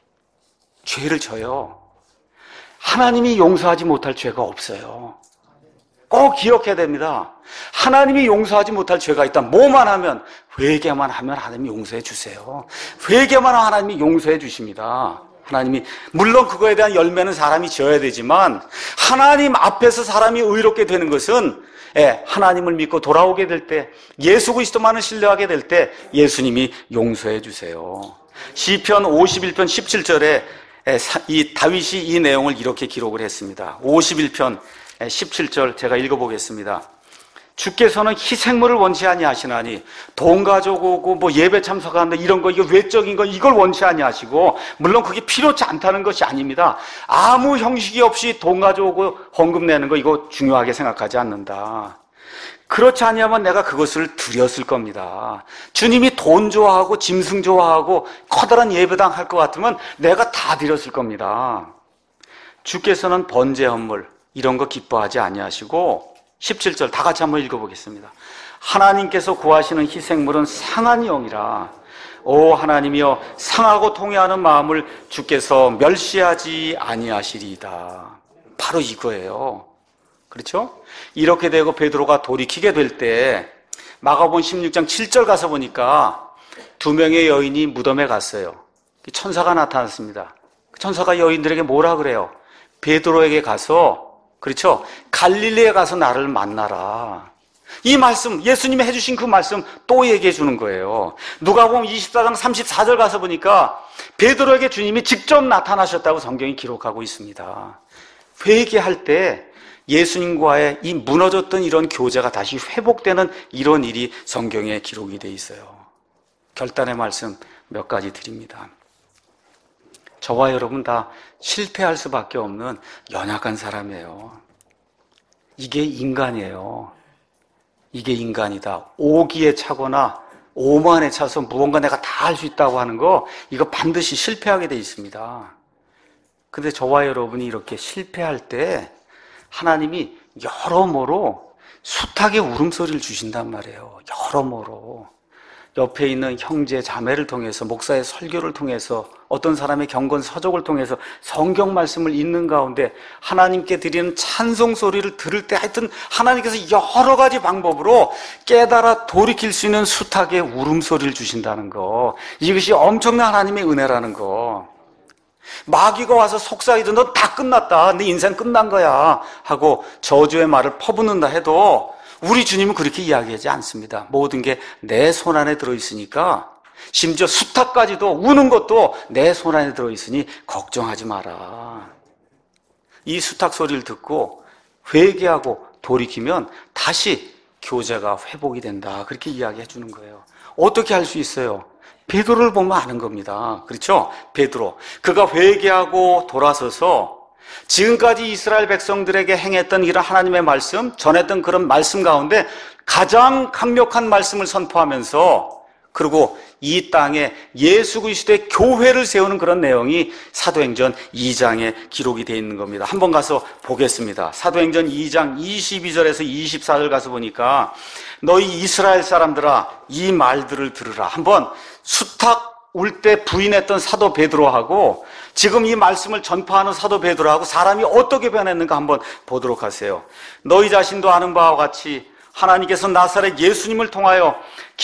[SPEAKER 1] 죄를 져요. 하나님이 용서하지 못할 죄가 없어요. 꼭 기억해야 됩니다. 하나님이 용서하지 못할 죄가 있다. 뭐만 하면, 회개만 하면 하나님이 용서해 주세요. 회개만 하면 하나님이 용서해 주십니다. 하나님이, 물론 그거에 대한 열매는 사람이 지어야 되지만 하나님 앞에서 사람이 의롭게 되는 것은 예, 하나님을 믿고 돌아오게 될 때, 예수 그리스도만을 신뢰하게 될 때 예수님이 용서해 주세요. 시편 오십일 편 십칠 절에 이 다윗이 이 내용을 이렇게 기록을 했습니다. 오십일 편 십칠 절 제가 읽어보겠습니다. 주께서는 희생물을 원치 아니하시나니, 돈 가져오고 뭐 예배 참석하는데 이런 거, 이거 외적인 거, 이걸 원치 아니하시고, 물론 그게 필요치 않다는 것이 아닙니다. 아무 형식이 없이 돈 가져오고 헌금 내는 거, 이거 중요하게 생각하지 않는다. 그렇지 아니하면 내가 그것을 드렸을 겁니다. 주님이 돈 좋아하고 짐승 좋아하고 커다란 예배당 할 것 같으면 내가 다 드렸을 겁니다. 주께서는 번제 헌물 이런 거 기뻐하지 아니하시고, 십칠 절 다 같이 한번 읽어보겠습니다. 하나님께서 구하시는 희생물은 상한 영이라. 오 하나님이여, 상하고 통회하는 마음을 주께서 멸시하지 아니하시리이다. 바로 이거예요. 그렇죠? 이렇게 되고 베드로가 돌이키게 될 때 마가복음 십육 장 칠 절 가서 보니까 두 명의 여인이 무덤에 갔어요. 천사가 나타났습니다. 천사가 여인들에게 뭐라 그래요? 베드로에게 가서, 그렇죠? 갈릴리에 가서 나를 만나라. 이 말씀, 예수님이 해주신 그 말씀 또 얘기해 주는 거예요. 누가복음 이십사 장 삼십사 절 가서 보니까 베드로에게 주님이 직접 나타나셨다고 성경이 기록하고 있습니다. 회개할 때 예수님과의 이 무너졌던 이런 교제가 다시 회복되는 이런 일이 성경에 기록이 돼 있어요. 결단의 말씀 몇 가지 드립니다. 저와 여러분 다 실패할 수밖에 없는 연약한 사람이에요. 이게 인간이에요. 이게 인간이다. 오기에 차거나 오만에 차서 무언가 내가 다 할 수 있다고 하는 거, 이거 반드시 실패하게 돼 있습니다. 근데 저와 여러분이 이렇게 실패할 때 하나님이 여러모로 숱하게 울음소리를 주신단 말이에요. 여러모로. 옆에 있는 형제, 자매를 통해서, 목사의 설교를 통해서, 어떤 사람의 경건 서적을 통해서 성경 말씀을 읽는 가운데 하나님께 드리는 찬송 소리를 들을 때 하여튼 하나님께서 여러 가지 방법으로 깨달아 돌이킬 수 있는 숱하게 울음소리를 주신다는 거, 이것이 엄청난 하나님의 은혜라는 거. 마귀가 와서 속삭이도 너 다 끝났다, 네 인생 끝난 거야 하고 저주의 말을 퍼붓는다 해도 우리 주님은 그렇게 이야기하지 않습니다. 모든 게 내 손 안에 들어있으니까, 심지어 수탉까지도, 우는 것도 내 손 안에 들어있으니 걱정하지 마라. 이 수탉 소리를 듣고 회개하고 돌이키면 다시 교제가 회복이 된다, 그렇게 이야기해 주는 거예요. 어떻게 할 수 있어요? 베드로를 보면 아는 겁니다. 그렇죠? 베드로, 그가 회개하고 돌아서서 지금까지 이스라엘 백성들에게 행했던 이런 하나님의 말씀, 전했던 그런 말씀 가운데 가장 강력한 말씀을 선포하면서, 그리고 이 땅에 예수 그리스도의 교회를 세우는 그런 내용이 사도행전 이 장에 기록이 되어 있는 겁니다. 한번 가서 보겠습니다. 사도행전 이 장 이십이 절에서 이십사 절 가서 보니까, 너희 이스라엘 사람들아 이 말들을 들으라. 한번 수탉 울 때 부인했던 사도 베드로하고 지금 이 말씀을 전파하는 사도 베드로하고 사람이 어떻게 변했는가 한번 보도록 하세요. 너희 자신도 아는 바와 같이 하나님께서 나사렛 예수님을 통하여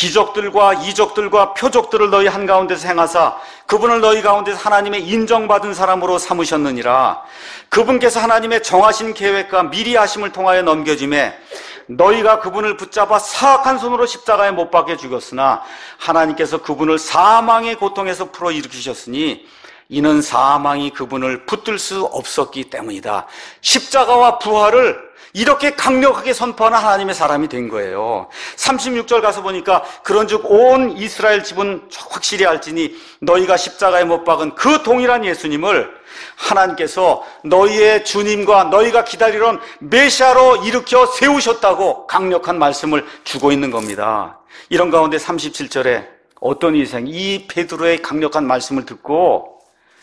[SPEAKER 1] 기적들과 이적들과 표적들을 너희 한가운데서 행하사 그분을 너희 가운데서 하나님의 인정받은 사람으로 삼으셨느니라. 그분께서 하나님의 정하신 계획과 미리 하심을 통하여 넘겨짐에 너희가 그분을 붙잡아 사악한 손으로 십자가에 못 박혀 죽였으나 하나님께서 그분을 사망의 고통에서 풀어 일으키셨으니 이는 사망이 그분을 붙들 수 없었기 때문이다. 십자가와 부활을 이렇게 강력하게 선포하는 하나님의 사람이 된 거예요. 삼십육 절 가서 보니까 그런즉 온 이스라엘 집은 확실히 알지니 너희가 십자가에 못 박은 그 동일한 예수님을 하나님께서 너희의 주님과 너희가 기다리던 메시아로 일으켜 세우셨다고 강력한 말씀을 주고 있는 겁니다. 이런 가운데 삼십칠 절에 어떤 인생, 이 베드로의 강력한 말씀을 듣고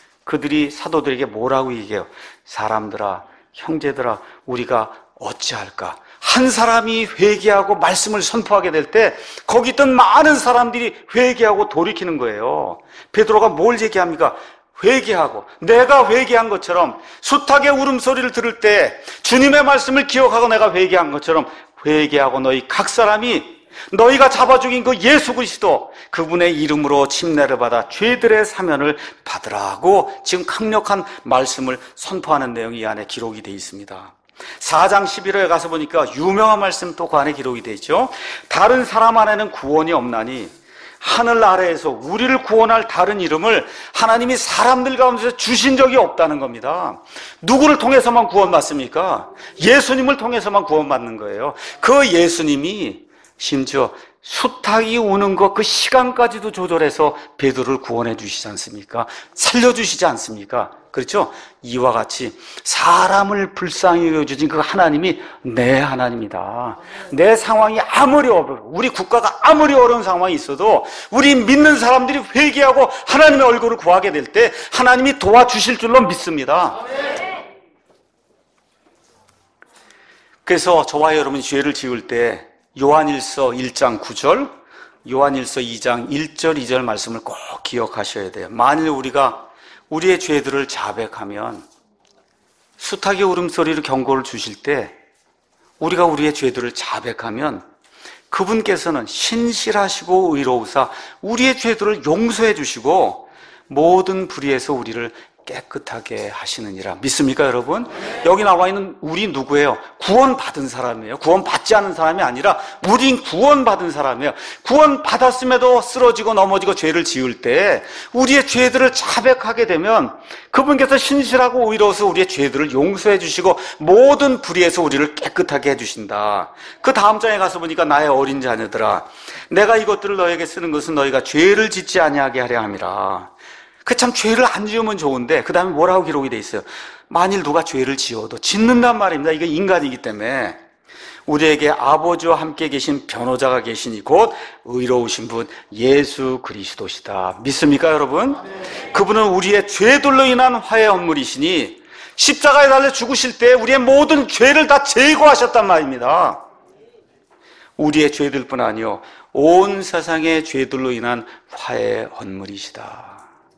[SPEAKER 1] 그들이 사도들에게 뭐라고 얘기해요? 사람들아, 형제들아, 우리가 어찌할까? 한 사람이 회개하고 말씀을 선포하게 될 때 거기 있던 많은 사람들이 회개하고 돌이키는 거예요. 베드로가 뭘 얘기합니까? 회개하고, 내가 회개한 것처럼, 숱하게 울음소리를 들을 때 주님의 말씀을 기억하고 내가 회개한 것처럼 회개하고 너희 각 사람이 너희가 잡아 죽인 그 예수 그리스도 그분의 이름으로 침례를 받아 죄들의 사면을 받으라고 지금 강력한 말씀을 선포하는 내용이 이 안에 기록이 되어 있습니다. 사 장 십일 절에 가서 보니까 유명한 말씀 또 그 안에 기록이 되어 있죠. 다른 사람 안에는 구원이 없나니 하늘 아래에서 우리를 구원할 다른 이름을 하나님이 사람들 가운데서 주신 적이 없다는 겁니다. 누구를 통해서만 구원받습니까? 예수님을 통해서만 구원받는 거예요. 그 예수님이 심지어 수탉이 우는 것 그 시간까지도 조절해서 베드로를 구원해 주시지 않습니까? 살려주시지 않습니까? 그렇죠? 이와 같이 사람을 불쌍히 여겨주신 그 하나님이 내 하나님이다. 내 상황이 아무리 어려워, 우리 국가가 아무리 어려운 상황이 있어도 우리 믿는 사람들이 회개하고 하나님의 얼굴을 구하게 될 때 하나님이 도와주실 줄로 믿습니다. 그래서 저와 여러분이 죄를 지을 때 요한일서 일 장 구 절, 요한일서 이 장 일 절, 이 절 말씀을 꼭 기억하셔야 돼요. 만일 우리가 우리의 죄들을 자백하면, 숱하게 울음소리로 경고를 주실 때 우리가 우리의 죄들을 자백하면 그분께서는 신실하시고 의로우사 우리의 죄들을 용서해 주시고 모든 불의에서 우리를 깨끗하게 하시느니라. 믿습니까, 여러분? 여기 나와 있는 우리 누구예요? 구원받은 사람이에요. 구원받지 않은 사람이 아니라 우린 구원받은 사람이에요. 구원받았음에도 쓰러지고 넘어지고 죄를 지을 때 우리의 죄들을 자백하게 되면 그분께서 신실하고 의로워서 우리의 죄들을 용서해 주시고 모든 불의에서 우리를 깨끗하게 해 주신다. 그 다음 장에 가서 보니까 나의 어린 자녀들아, 내가 이것들을 너에게 쓰는 것은 너희가 죄를 짓지 아니하게 하려 함이라. 그 참 죄를 안 지으면 좋은데 그 다음에 뭐라고 기록이 돼 있어요? 만일 누가 죄를 지어도 짓는단 말입니다. 이게 인간이기 때문에. 우리에게 아버지와 함께 계신 변호자가 계시니 곧 의로우신 분 예수 그리스도시다. 믿습니까, 여러분? 네. 그분은 우리의 죄들로 인한 화해 헌물이시니 십자가에 달려 죽으실 때 우리의 모든 죄를 다 제거하셨단 말입니다. 우리의 죄들뿐 아니요 온 세상의 죄들로 인한 화해 헌물이시다.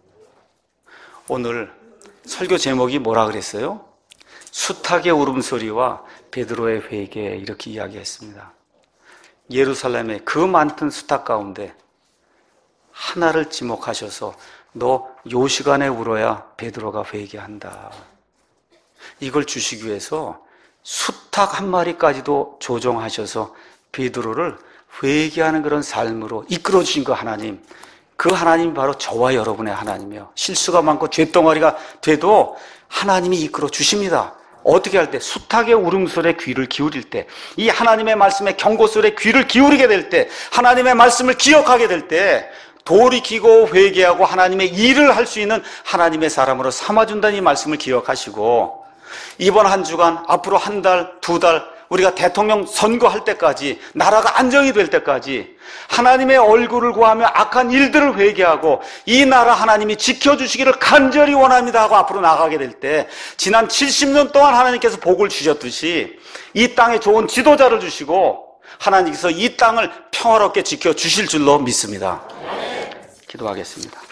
[SPEAKER 1] 오늘 설교 제목이 뭐라 그랬어요? 숱하게 울음소리와 베드로의 회개, 이렇게 이야기했습니다. 예루살렘의 그 많던 수탉 가운데 하나를 지목하셔서 너 요 시간에 울어야 베드로가 회개한다. 이걸 주시기 위해서 수탉 한 마리까지도 조종하셔서 베드로를 회개하는 그런 삶으로 이끌어 주신 그 하나님, 그 하나님이 바로 저와 여러분의 하나님이요, 실수가 많고 죄덩어리가 돼도 하나님이 이끌어 주십니다. 어떻게 할 때? 수탉의 울음소리에 귀를 기울일 때, 이 하나님의 말씀의 경고소리에 귀를 기울이게 될 때, 하나님의 말씀을 기억하게 될 때 돌이키고 회개하고 하나님의 일을 할 수 있는 하나님의 사람으로 삼아준다는 이 말씀을 기억하시고, 이번 한 주간, 앞으로 한 달, 두 달, 우리가 대통령 선거할 때까지, 나라가 안정이 될 때까지 하나님의 얼굴을 구하며 악한 일들을 회개하고 이 나라 하나님이 지켜주시기를 간절히 원합니다 하고 앞으로 나가게 될 때, 지난 칠십 년 동안 하나님께서 복을 주셨듯이 이 땅에 좋은 지도자를 주시고 하나님께서 이 땅을 평화롭게 지켜주실 줄로 믿습니다. 기도하겠습니다.